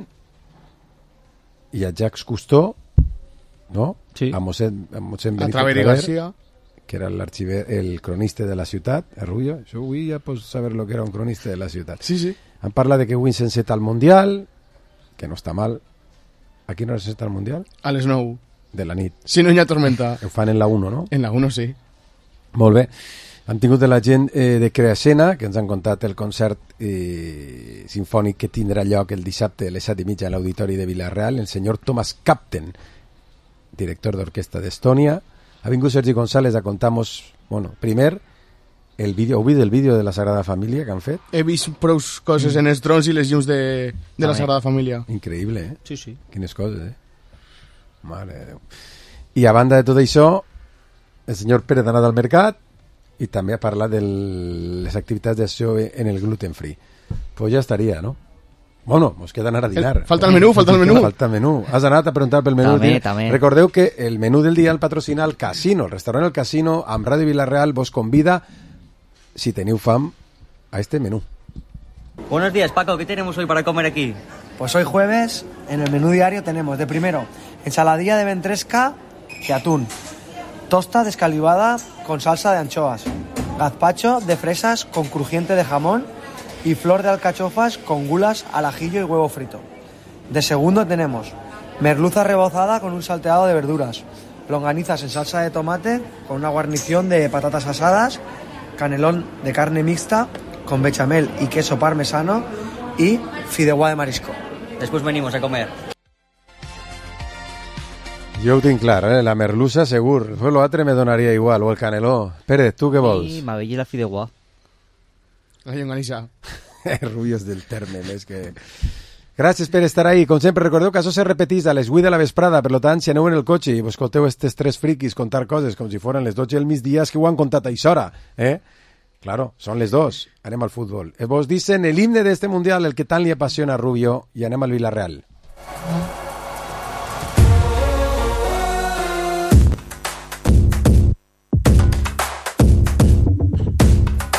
[SPEAKER 3] i a Jacques Cousteau, no? Sí. A Mossèn, a Mossèn Benito
[SPEAKER 9] Traver, García,
[SPEAKER 3] que era l'arxiver, el cronista de la ciutat, eh, Rubio? Això avui ja pots saber lo que era un cronista de la ciutat.
[SPEAKER 9] Sí, sí.
[SPEAKER 3] Han parlat de que avui s'enceta el Mundial, que no està mal. A quina hora s'enceta el Mundial?
[SPEAKER 9] A les nou.
[SPEAKER 3] De la nit.
[SPEAKER 9] Si no hi ha tormenta.
[SPEAKER 3] Ho fan en la uno, no?
[SPEAKER 9] En la uno, sí.
[SPEAKER 3] Molt bé. Han tingut de la gent eh, de Creascena, que ens han contat el concert eh, sinfònic que tindrà lloc el dissabte a les set i mitja a l'Auditori de Villarreal, el senyor Thomas Capten, director d'orquestra d'Estònia. Ha vingut Sergi González a contar-nos, bueno, primer, el vídeo, heu vist el vídeo de la Sagrada Família que han fet?
[SPEAKER 9] He vist prou coses en els drons i les llums de, de la Sagrada Família.
[SPEAKER 3] Increïble, eh?
[SPEAKER 9] Sí, sí.
[SPEAKER 3] Quines coses, eh? Mare de Déu. I a banda de tot això, el senyor Pérez ha anat al mercat i també ha parlat de les activitats d'això en el gluten free. Pues ja estaria, no? Bueno, nos queda anar a dinar.
[SPEAKER 9] El, falta el menú, falta el menú.
[SPEAKER 3] Falta el menú. Has anat a preguntar pel menú.
[SPEAKER 6] També, també.
[SPEAKER 3] Recordeu que el menú del dia el patrocina el Casino, el restaurant El Casino, amb Ràdio Villarreal, vos convida, si teniu fam, a este menú.
[SPEAKER 6] Buenos días, Paco, ¿qué tenemos hoy para comer aquí?
[SPEAKER 19] Pues hoy jueves, en el menú diario tenemos de primero ensaladilla de ventresca
[SPEAKER 1] de atún, tosta descalivada con salsa de anchoas, gazpacho de fresas con crujiente de jamón y flor de alcachofas con gulas al ajillo y huevo frito. De segundo tenemos merluza rebozada con un salteado de verduras, longanizas en salsa de tomate con una guarnición de patatas asadas, canelón de carne mixta con bechamel y queso parmesano y fideuà de marisco.
[SPEAKER 6] Después venimos a comer.
[SPEAKER 3] Jo ho tinc clar, eh? La merluza segur. Después lo altre me donaria igual, o el caneló. Pérez, tu què vols?
[SPEAKER 6] Sí, m'avella la fideuà.
[SPEAKER 9] La llonganissa.
[SPEAKER 3] Rubios del terme, més que... Gràcies per estar ahí. Com sempre, recordeu que això se repetís a les vuit de la vesprada, per tant, si aneu en el cotxe i vos escolteu estes tres friquis contar coses com si foren les dotze del migdia, és que ho han contat a Ixora, eh? Claro, son les dos. Anem al futbol. Vos dicen el himne de este mundial, el que tant li apasiona a Rubio, i anem al Villarreal.